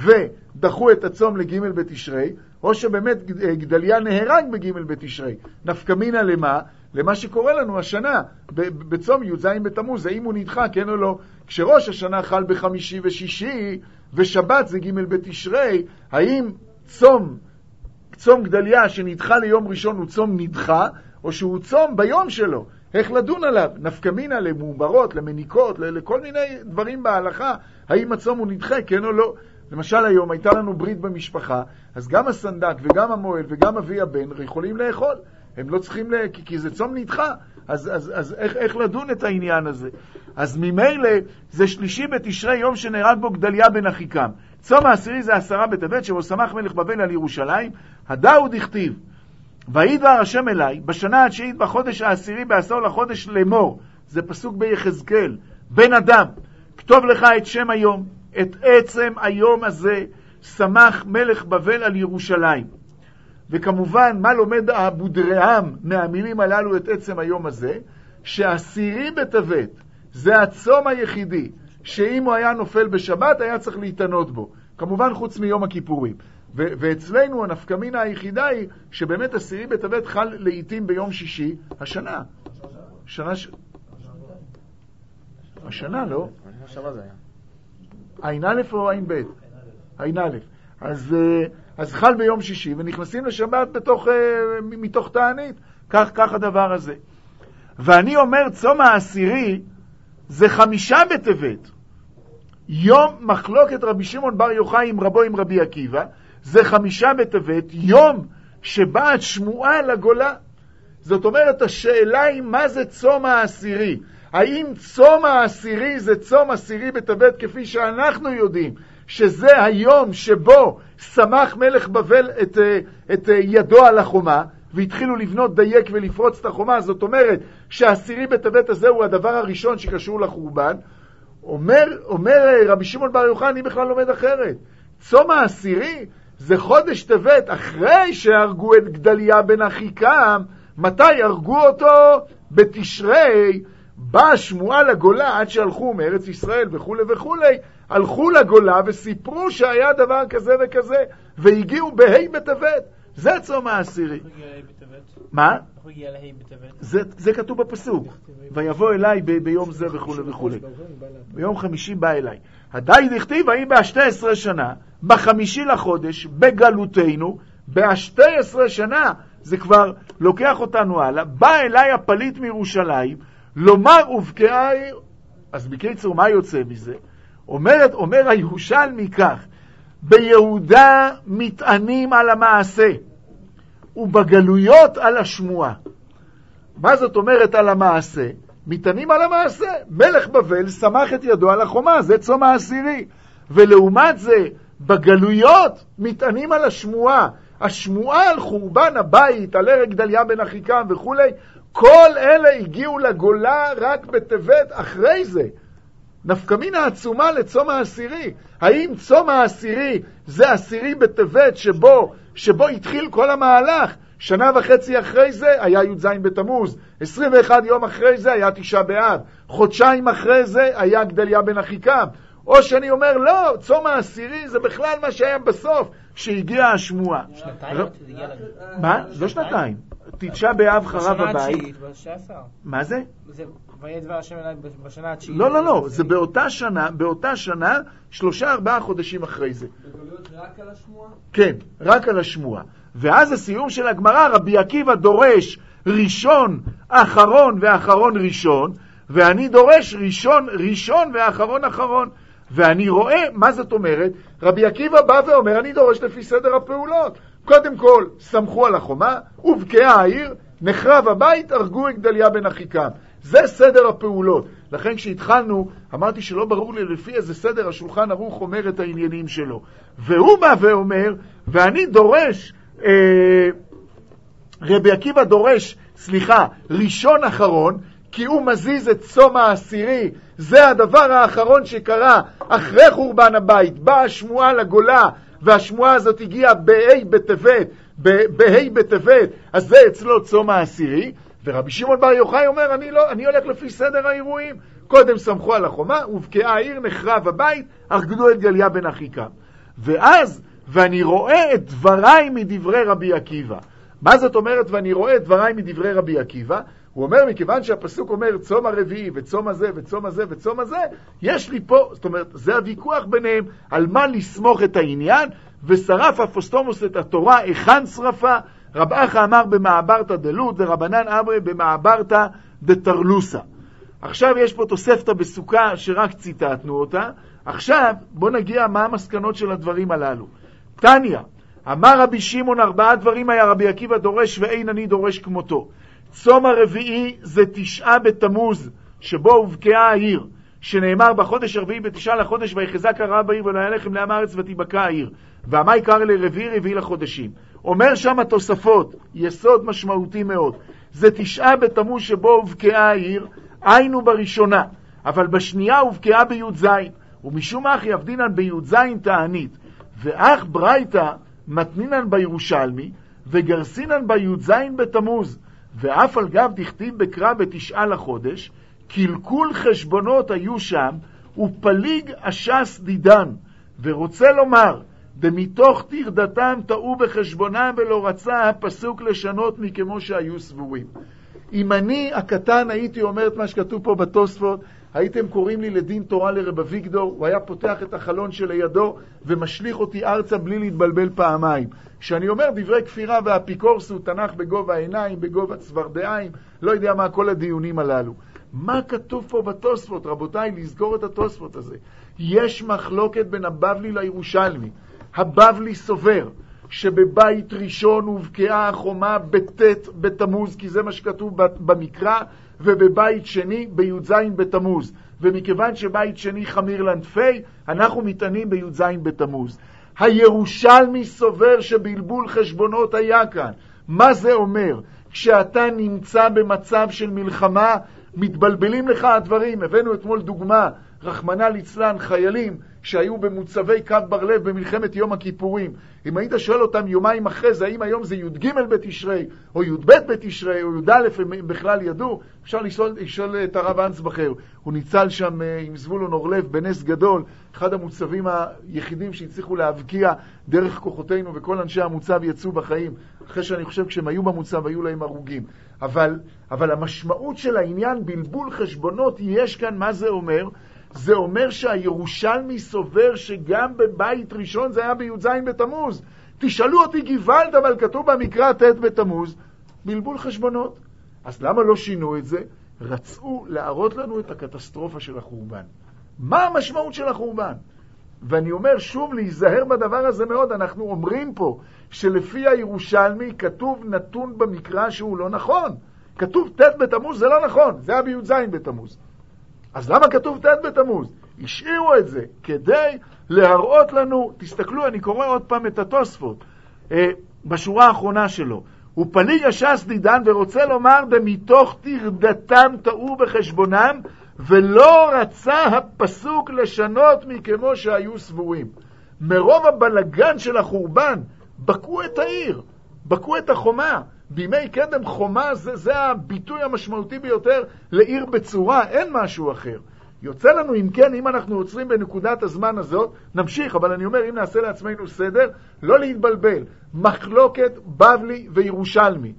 ודחו את הצום לג' בתשרי, או שבאמת גדליה נהרג בג' בתשרי. נפקא מינה למה? למה שקורה לנו השנה בצום י"ז בתמוז, האם הוא נדחה כן או לא. כשראש השנה חל בחמישי ושישי ושבת זה ג' בתשרי, האם צום צום גדליה שנדחה ליום ראשון הוא צום נדחה, או שהוא צום ביום שלו? איך לדון עליו? נפקא מינה למעוברות, למניקות, לכל מיני דברים בהלכה, האם הצום הוא נדחה כן או לא. למשל היום הייתה לנו ברית במשפחה, אז גם הסנדק וגם המועל וגם אבי הבן יכולים לאכול, הם לא צריכים, לה... כי, כי זה צום נדחה, אז, אז, אז איך, איך לדון את העניין הזה? אז ממילא זה שלישי בתשרי, יום שנהרג בו גדליה בן אחיקם. צום העשירי זה עשרה בטבת, שבו שמח מלך בבל על ירושלים. הדאו דכתיב, וידבר השם אליי בשנה התשיעית בחודש העשירי בעשור לחודש לאמור, זה פסוק ביחזקאל, בן אדם, כתוב לך את שם היום, את עצם היום הזה שמח מלך בבל על ירושלים. וכמובן מה לומד אבו דרעם מהמילים הללו את עצם היום הזה? שעשירי בטבת זה הצום היחידי שאם הוא היה נופל בשבת היה צריך להתענות בו, כמובן חוץ מיום הכיפורים. ו- ואצלנו הנפקמינה היחידה היא שבאמת עשירי בטבת חל לעתים ביום שישי השנה. שנה ש... השנה, לא? השנה זה היה. עין א' או עין ב'? עין א'. אז, אז חל ביום שישי ונכנסים לשבת בתוך, מתוך תענית. כך, כך הדבר הזה. ואני אומר, צום העשירי זה חמישה בטבת. יום מחלוקת רבי שמעון בר יוחאי עם רבו עם רבי עקיבא, זה חמישה בטבת, יום שבאת שמועה לגולה. זאת אומרת, השאלה היא מה זה צום העשירי. האם צום העשירי זה צום עשירי בטבת כפי שאנחנו יודעים, שזה היום שבו שמח מלך בבל את, את ידו על החומה, והתחילו לבנות דייק ולפרוץ את החומה. זאת אומרת שהעשירי בטבת הזה הוא הדבר הראשון שקשור לחורבן. אומר, אומר רבי שמעון בר יוחאי, אני בכלל לומד אחרת. צום העשירי זה חודש טבת אחרי שהרגו את גדליה בן אחיקם. מתי הרגו אותו? בתשרי. באה שמועה לגולה עד שהלכו מארץ ישראל וכו' וכו', הלכו לגולה וסיפרו שהיה דבר כזה וכזה, והגיעו בהי בטבת. זה צום העשירי. מה? זה, זה כתוב בפסוק. ויבוא אליי ב- ביום זה וכו' וכו'. ביום חמישי בא אליי. עדיין דכתיב, האם ב-שתי עשרה שנה, בחמישי לחודש, בגלותנו, ב-שתי עשרה שנה, זה כבר לוקח אותנו הלאה, בא אליי הפליט מירושלים, לומר ובקעה העיר. אז בקיצור, מה יוצא מזה? אומרת, אומר הירושלמי כך, ביהודה מתענים על המעשה, ובגלויות על השמועה. מה זאת אומרת על המעשה? מתענים על המעשה. מלך בבל שמח את ידו על החומה, זה צום העשירי. ולעומת זה, בגלויות מתענים על השמועה. השמועה על חורבן הבית, על הרג גדליה בן אחיקם וכו', כל אלה הגיעו לגולה רק בטבת אחרי זה. נפקמינה עצומה לצום העשירי. האם צום העשירי זה עשירי בטבת שבו, שבו התחיל כל המהלך? שנה וחצי אחרי זה היה י"ז בתמוז, עשרים ואחד יום אחרי זה היה תשעה באב, חודשיים אחרי זה היה גדליה בן אחיקם. או שאני אומר, לא, צום העשירי זה בכלל מה שהיה בסוף, שהגיעה השמועה. שנתיים? מה? לא שנתיים. תשעה באב חרב הבית. מה זה? זה ויהיה דבר השם אליי בשנה התשיעית. לא, לא, לא, זה באותה שנה, באותה שנה, שלושה ארבעה חודשים אחרי זה. בגלויות רק על השמועה? כן, רק על השמועה. ואז הסיום של הגמרא, רבי עקיבא דורש ראשון, אחרון ואחרון ראשון, ואני דורש ראשון, ראשון ואחרון אחרון. ואני רואה, מה זאת אומרת? רבי עקיבא בא ואומר, אני דורש לפי סדר הפעולות. קודם כל, סמכו על החומה, ובקעה העיר, נחרב הבית, הרגו את גדליה בן אחיקם. זה סדר הפעולות. לכן כשהתחלנו, אמרתי שלא ברור לי לפי איזה סדר השולחן ערוך אומר את העניינים שלו. והוא בא ואומר, ואני דורש, אה, רבי עקיבא דורש, סליחה, ראשון אחרון, כי הוא מזיז את צום העשירי. זה הדבר האחרון שקרה אחרי חורבן הבית. באה השמועה לגולה, והשמועה הזאת הגיעה בהי בטבת, בהי בטבת, אז זה אצלו צום העשירי. ורבי שמעון בר יוחאי אומר, אני לא, אני הולך לפי סדר האירועים. קודם סמכו על החומה, ובקעה העיר, נחרב הבית, הרגו את גדליה בן אחיקם. ואז, ואני רואה את דבריי מדברי רבי עקיבא. מה זאת אומרת, ואני רואה את דבריי מדברי רבי עקיבא? הוא אומר, מכיוון שהפסוק אומר צום הרביעי וצום הזה וצום הזה וצום הזה, יש לי פה, זאת אומרת, זה הוויכוח ביניהם על מה לסמוך את העניין. ושרף אפוסטומוס את התורה, היכן שרפה? רב אחא אמר במעברתא דלוד, ורבנן אמרי במעברתא דתרלוסה. עכשיו יש פה תוספתא בסוכה שרק ציטטנו אותה. עכשיו בוא נגיע מה המסקנות של הדברים הללו. תניא, אמר רבי שמעון, ארבעה דברים היה רבי עקיבא דורש ואין אני דורש כמותו. צום הרביעי זה תשעה בתמוז, שבו הובקעה העיר, שנאמר בחודש הרביעי בתשעה לחודש, ויחזק הרע בעיר ולא היה לחם לעם הארץ ותיבקע העיר. והמה יקרא לרביעי? רביעי לחודשים. אומר שם התוספות, יסוד משמעותי מאוד, זה תשעה בתמוז שבו הובקעה העיר, היינו בראשונה, אבל בשנייה הובקעה בי"ז, ומשום אך יבדינן בי"ז תענית, ואך ברייתא מתנינן בירושלמי, וגרסינן בי"ז בתמוז, ואף על גב דכתיב בקרא בתשעה לחודש, קלקול חשבונות היו שם, ופליג אשס דידן. ורוצה לומר דמתוך תרדתם טעו בחשבונם ולא רצה הפסוק לשנות מכמו שהיו סבורים. אם אני הקטן הייתי אומר את מה שכתוב פה בתוספות, הייתם קוראים לי לדין תורה לרב אביגדור, הוא היה פותח את החלון שלידו ומשליך אותי ארצה בלי להתבלבל פעמיים. כשאני אומר דברי כפירה והאפיקורסות, תנ"ך בגובה העיניים, בגובה צוורדעיים, לא יודע מה כל הדיונים הללו. מה כתוב פה בתוספות? רבותיי, לזכור את התוספות הזה. יש מחלוקת בין הבבלי לירושלמי. הבבלי סובר שבבית ראשון הובקעה החומה בט' בתמוז, כי זה מה שכתוב במקרא, ובבית שני בי"ז בתמוז. ומכיוון שבית שני חמיר לנפי, אנחנו מתענים בי"ז בתמוז. הירושלמי סובר שבלבול חשבונות היה כאן. מה זה אומר? כשאתה נמצא במצב של מלחמה, מתבלבלים לך הדברים. הבאנו אתמול דוגמה, רחמנא ליצלן, חיילים שהיו במוצבי קו בר לב במלחמת יום הכיפורים. אם היית שואל אותם יומיים אחרי זה, האם היום זה י"ג בתשרי או י"ב בתשרי או י"א, הם בכלל ידעו? אפשר לשאול, לשאול את הרב אנסבכר. הוא ניצל שם עם זבולון אורלב בנס גדול, אחד המוצבים היחידים שהצליחו להבקיע דרך כוחותינו, וכל אנשי המוצב יצאו בחיים. אחרי שאני חושב כשהם היו במוצב היו להם הרוגים. אבל, אבל המשמעות של העניין בלבול חשבונות יש כאן. מה זה אומר? זה אומר שהירושלמי סובר שגם בבית ראשון זה היה בי"ז בתמוז. תשאלו אותי גוואלד, אבל כתוב במקרא ט' בתמוז, בלבול חשבונות. אז למה לא שינו את זה? רצו להראות לנו את הקטסטרופה של החורבן. מה המשמעות של החורבן? ואני אומר שוב, להיזהר בדבר הזה מאוד. אנחנו אומרים פה שלפי הירושלמי כתוב נתון במקרא שהוא לא נכון. כתוב ט' בתמוז, זה לא נכון, זה היה בי"ז בתמוז. אז למה כתוב ט' בתמוז? השאירו את זה כדי להראות לנו. תסתכלו, אני קורא עוד פעם את התוספות אה, בשורה האחרונה שלו. הוא פליג הש"ס דידן ורוצה לומר דמתוך תרדתם טעו בחשבונם ולא רצה הפסוק לשנות מכמו שהיו סבורים. מרוב הבלגן של החורבן בקעו את העיר, בקעו את החומה. בימי קדם חומה זה, זה הביטוי המשמעותי ביותר לעיר בצורה, אין משהו אחר. יוצא לנו, אם כן, אם אנחנו עוצרים בנקודת הזמן הזאת, נמשיך, אבל אני אומר, אם נעשה לעצמנו סדר, לא להתבלבל. מחלוקת בבלי וירושלמי.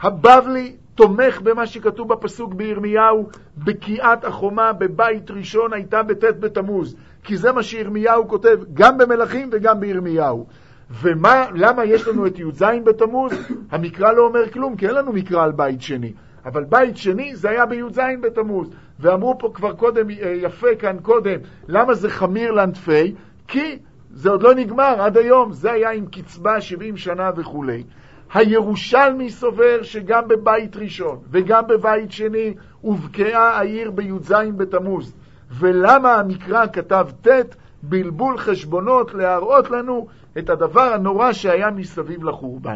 הבבלי תומך במה שכתוב בפסוק בירמיהו, בקיעת החומה בבית ראשון הייתה בט' בתמוז, כי זה מה שירמיהו כותב גם במלכים וגם בירמיהו. ומה, למה יש לנו את י"ז בתמוז? המקרא לא אומר כלום, כי אין לנו מקרא על בית שני. אבל בית שני זה היה בי"ז בתמוז. ואמרו פה כבר קודם, יפה כאן קודם, למה זה חמיר לנפי? כי זה עוד לא נגמר עד היום, זה היה עם קצבה שבעים שנה וכו'. הירושלמי סובר שגם בבית ראשון וגם בבית שני הובקעה העיר בי"ז בתמוז. ולמה המקרא כתב ט'? בלבול חשבונות, להראות לנו את הדבר הנורא שהיה מסביב לחורבן.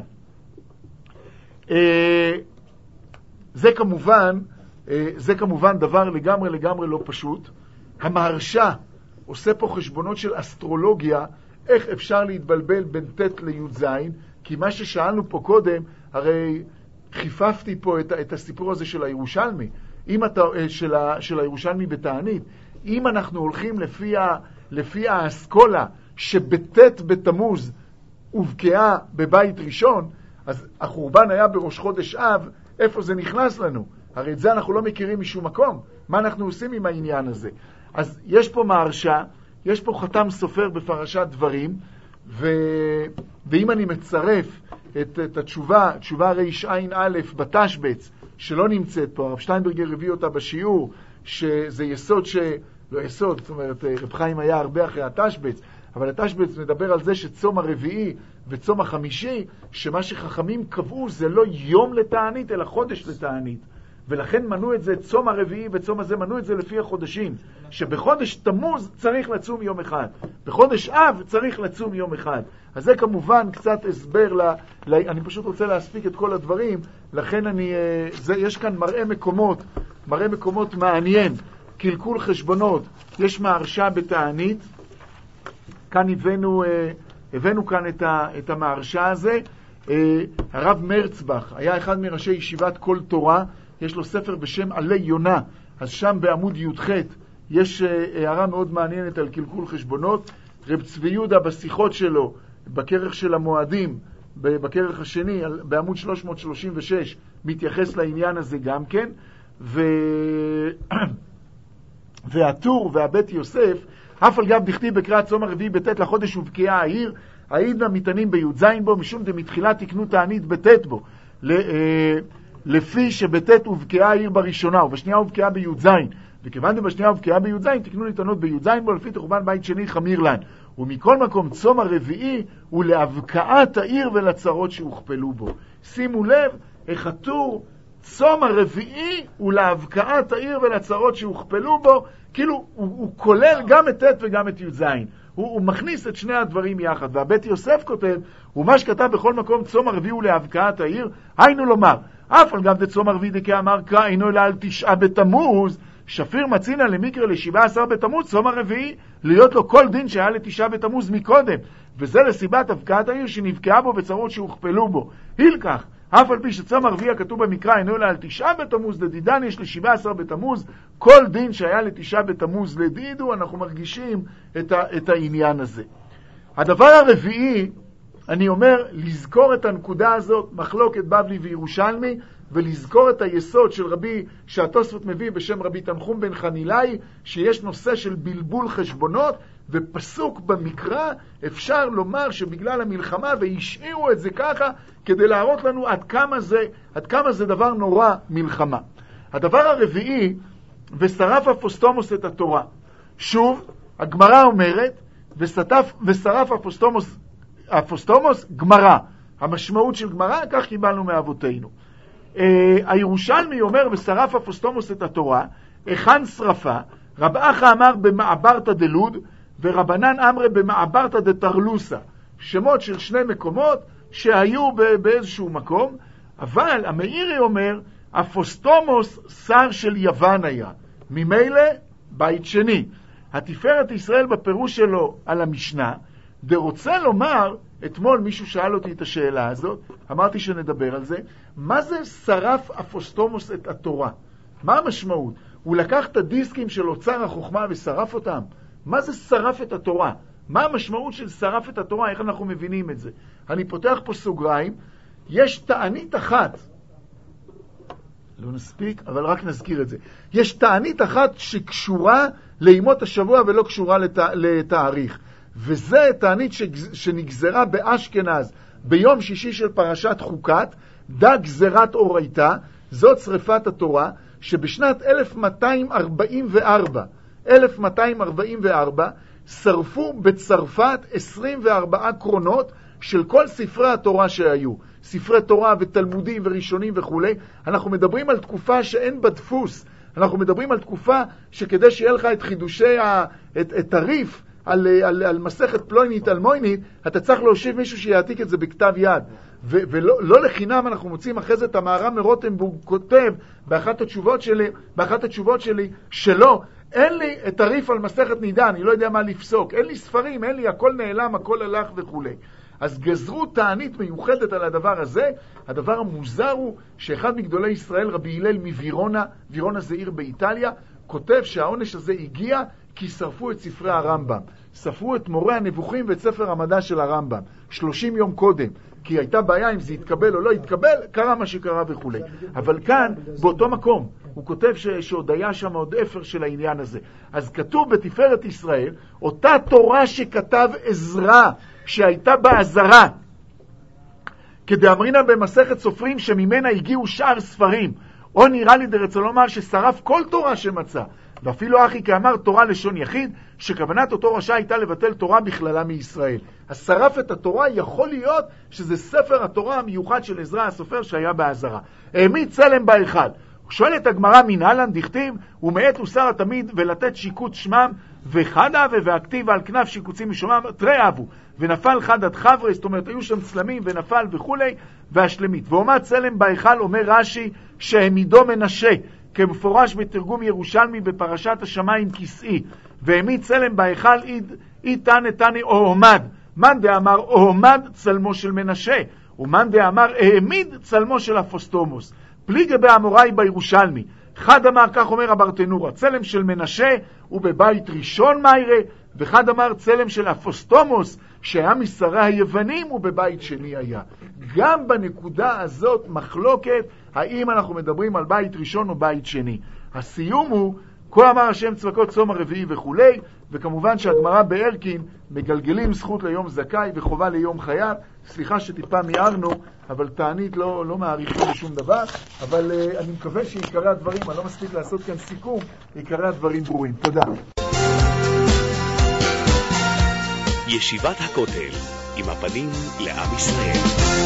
זה כמובן, זה כמובן דבר לגמרי לגמרי לא פשוט. המהרש"א עושה פה חשבונות של אסטרולוגיה, איך אפשר להתבלבל בין ט' לי"ז, כי מה ששאלנו פה קודם, הרי חיפפתי פה את, את הסיפור הזה של הירושלמי, אם אתה, של, ה, של הירושלמי בתענית. אם אנחנו הולכים לפי, ה, לפי האסכולה שבט' בתמוז הובקעה בבית ראשון, אז החורבן היה בראש חודש אב. איפה זה נכנס לנו? הרי את זה אנחנו לא מכירים משום מקום. מה אנחנו עושים עם העניין הזה? אז יש פה מהרש"א, יש פה חתם סופר בפרשת דברים, ו... ואם אני מצרף את, את התשובה, תשובה רע"ן א' בתשבץ, שלא נמצאת פה, הרב שטיינברגר הביא אותה בשיעור, שזה יסוד ש... לא יסוד, זאת אומרת, רב חיים היה הרבה אחרי התשבץ, אבל התשבץ מדבר על זה שצום הרביעי וצום החמישי, שמה שחכמים קבעו זה לא יום לתענית, אלא חודש לתענית. ולכן מנו את זה, צום הרביעי וצום הזה, מנו את זה לפי החודשים. שבחודש תמוז צריך לצום יום אחד. בחודש אב צריך לצום יום אחד. אז זה כמובן קצת הסבר, ל, ל, אני פשוט רוצה להספיק את כל הדברים, לכן אני, זה, יש כאן מראה מקומות, מראה מקומות מעניין. קלקול חשבונות, יש מהרש"א בתענית, כאן הבאנו, הבאנו כאן את, ה, את המהרש"א הזה. הרב מרצבך היה אחד מראשי ישיבת כל תורה, יש לו ספר בשם עלי יונה, אז שם בעמוד י"ח יש הערה מאוד מעניינת על קלקול חשבונות. רב צבי יהודה בשיחות שלו, בכרך של המועדים, בכרך השני, בעמוד שלוש מאות שלושים ושש, מתייחס לעניין הזה גם כן, ו... והטור והבית יוסף, אף על גב דכתיב בקריאת צום הרביעי בט' לחודש ובקיעה העיר, העידנא מתענין בי"ז בו, משום דמתחילה תקנו תענית בט' בו, לפי שבט' ובקיעה העיר בראשונה, ובשנייה ובקיעה בי"ז, וכיוון דבשנייה ובקיעה בי"ז, תקנו ניתנות בי"ז בו, לפי תחורבן בית שני חמיר לן. ומכל מקום צום הרביעי הוא להבקעת העיר ולצרות שהוכפלו בו. שימו לב, איך הטור, צום הרביעי הוא להבקעת העיר ולצרות שהוכפלו בו, כאילו הוא, הוא כולל גם את ט' וגם את י"ז. הוא, הוא מכניס את שני הדברים יחד. והבית יוסף כותב, ומה שכתב בכל מקום צום הרביעי הוא להבקעת העיר, היינו לומר, אף על גם דצום הרביעי דקה אמר קרא אינו אלא על תשעה בתמוז, שפיר מצינא למקרא לשבעה עשר בתמוז, צום הרביעי להיות לו כל דין שהיה לתשעה בתמוז מקודם, וזה לסיבת הבקעת העיר שנבקעה בו וצרות שהוכפלו בו. הילקח, אף על פי שצום הרביעי הכתוב במקרא אינו אלא על תשעה בתמוז לדידן, יש לשבעה עשר בתמוז, כל דין שהיה לתשעה בתמוז לדידו. אנחנו מרגישים את, ה, את העניין הזה. הדבר הרביעי, אני אומר, לזכור את הנקודה הזאת, מחלוקת בבלי וירושלמי, ולזכור את היסוד של רבי, שהתוספות מביא בשם רבי תנחום בן חנילאי, שיש נושא של בלבול חשבונות, ופסוק במקרא אפשר לומר שבגלל המלחמה, והשאירו את זה ככה, כדי להראות לנו עד כמה זה, עד כמה זה דבר נורא מלחמה. הדבר הרביעי, ושרף אפוסטומוס את התורה. שוב, הגמרא אומרת, ושטף, ושרף אפוסטומוס, אפוסטומוס, גמרא. המשמעות של גמרא, כך קיבלנו מאבותינו. Uh, הירושלמי אומר, ושרף אפוסטומוס את התורה, היכן שרפה? רב אחא אמר במעברתא דלוד, ורבנן אמרי במעברתא דתרלוסה. שמות של שני מקומות שהיו באיזשהו מקום, אבל המאירי אומר, אפוסטומוס שר של יוון היה. ממילא, בית שני. התפארת ישראל בפירוש שלו על המשנה, ורוצה לומר, אתמול מישהו שאל אותי את השאלה הזאת, אמרתי שנדבר על זה, מה זה שרף אפוסטומוס את התורה? מה המשמעות? הוא לקח את הדיסקים של אוצר החוכמה ושרף אותם. מה זה שרף את התורה? מה המשמעות של שרף את התורה? איך אנחנו מבינים את זה? אני פותח פה סוגריים, יש תענית אחת, לא נספיק, אבל רק נזכיר את זה. יש תענית אחת שקשורה לימות השבוע ולא קשורה לת... לתאריך. וזה תענית שנגזרה באשכנז ביום שישי של פרשת חוקת, דה גזרת אורייתא, זאת שריפת התורה, שבשנת אלף מאתיים ארבעים וארבע, אלף מאתיים ארבעים וארבע, שרפו בצרפת עשרים וארבעה קרונות של כל ספרי התורה שהיו. ספרי תורה ותלמודים וראשונים וכו'. אנחנו מדברים על תקופה שאין בה דפוס. אנחנו מדברים על תקופה שכדי שיהיה לך את חידושי, ה, את, את הריף, על, על, על מסכת פלוינית אלמוינית, אתה צריך להושיב מישהו שיעתיק את זה בכתב יד. ו, ולא לא לחינם אנחנו מוצאים אחרי זה את המהר"ם מרוטנבורג כותב באחת התשובות שלי, באחת התשובות שלי שלא, אין לי את הריף על מסכת נידה, אני לא יודע מה לפסוק, אין לי ספרים, אין לי, הכל נעלם, הכל הלך וכו'. אז גזרו תענית מיוחדת על הדבר הזה. הדבר המוזר הוא שאחד מגדולי ישראל, רבי הלל מווירונה, וירונה זה עיר באיטליה, כותב שהעונש הזה הגיע כי שרפו את ספרי הרמב"ם. שרפו את מורה הנבוכים ואת ספר המדע של הרמב"ם. שלושים יום קודם. כי הייתה בעיה אם זה יתקבל או לא יתקבל, קרה מה שקרה וכו'. אבל כאן, באותו מקום, הוא כותב ש- שעוד היה שם עוד אפר של העניין הזה. אז כתוב בתפארת ישראל, אותה תורה שכתב עזרא, שהייתה בעזרה, כדאמרינן במסכת סופרים שממנה הגיעו שאר ספרים, או נראה לי דרצה לומר ששרף כל תורה שמצא, ואפילו אחי כאמר תורה לשון יחיד, שכוונת אותו רשע הייתה לבטל תורה בכללה מישראל. אז שרף את התורה, יכול להיות שזה ספר התורה המיוחד של עזרא הסופר שהיה בעזרה. העמיד צלם בהיכל. שואלת הגמרא מנהלן דכתיב, ומעת וסר תמיד ולתת שיקוץ שמם, וחד אהבה והכתיב על כנף שיקוצים משומם, תרי אהבו, ונפל חד עד חבר'ה, זאת אומרת, היו שם צלמים ונפל וכולי, והשלמית. ועומד צלם בהיכל, אומר רש"י, שהעמידו מנשה, כמפורש בתרגום ירושלמי בפרשת השמיים כסאי, והעמיד צלם בהיכל אי תנא תנא או עומד. מאן דאמר עומד צלמו של מנשה, ומאן דאמר העמיד צלמו של אפוסטומוס. פליגי באמוראי בירושלמי. חד אמר, כך אומר הברטנורה, צלם של מנשה הוא בבית ראשון מיירה, ואחד אמר צלם של אפוסטומוס, שהיה משרי היוונים ובבית שני היה. גם בנקודה הזאת מחלוקת, האם אנחנו מדברים על בית ראשון או בית שני. הסיום הוא, כה אמר השם צבקות צום הרביעי וכולי, וכמובן שהגמרא בערכין מגלגלים זכות ליום זכאי וחובה ליום חייב. סליחה שטיפה מיערנו, אבל תענית לא, לא מעריכים לשום דבר, אבל uh, אני מקווה שעיקרי הדברים, אני לא מספיק לעשות כאן סיכום, עיקרי הדברים ברורים. תודה. ישיבת הכותל, עם הפנים לעם ישראל.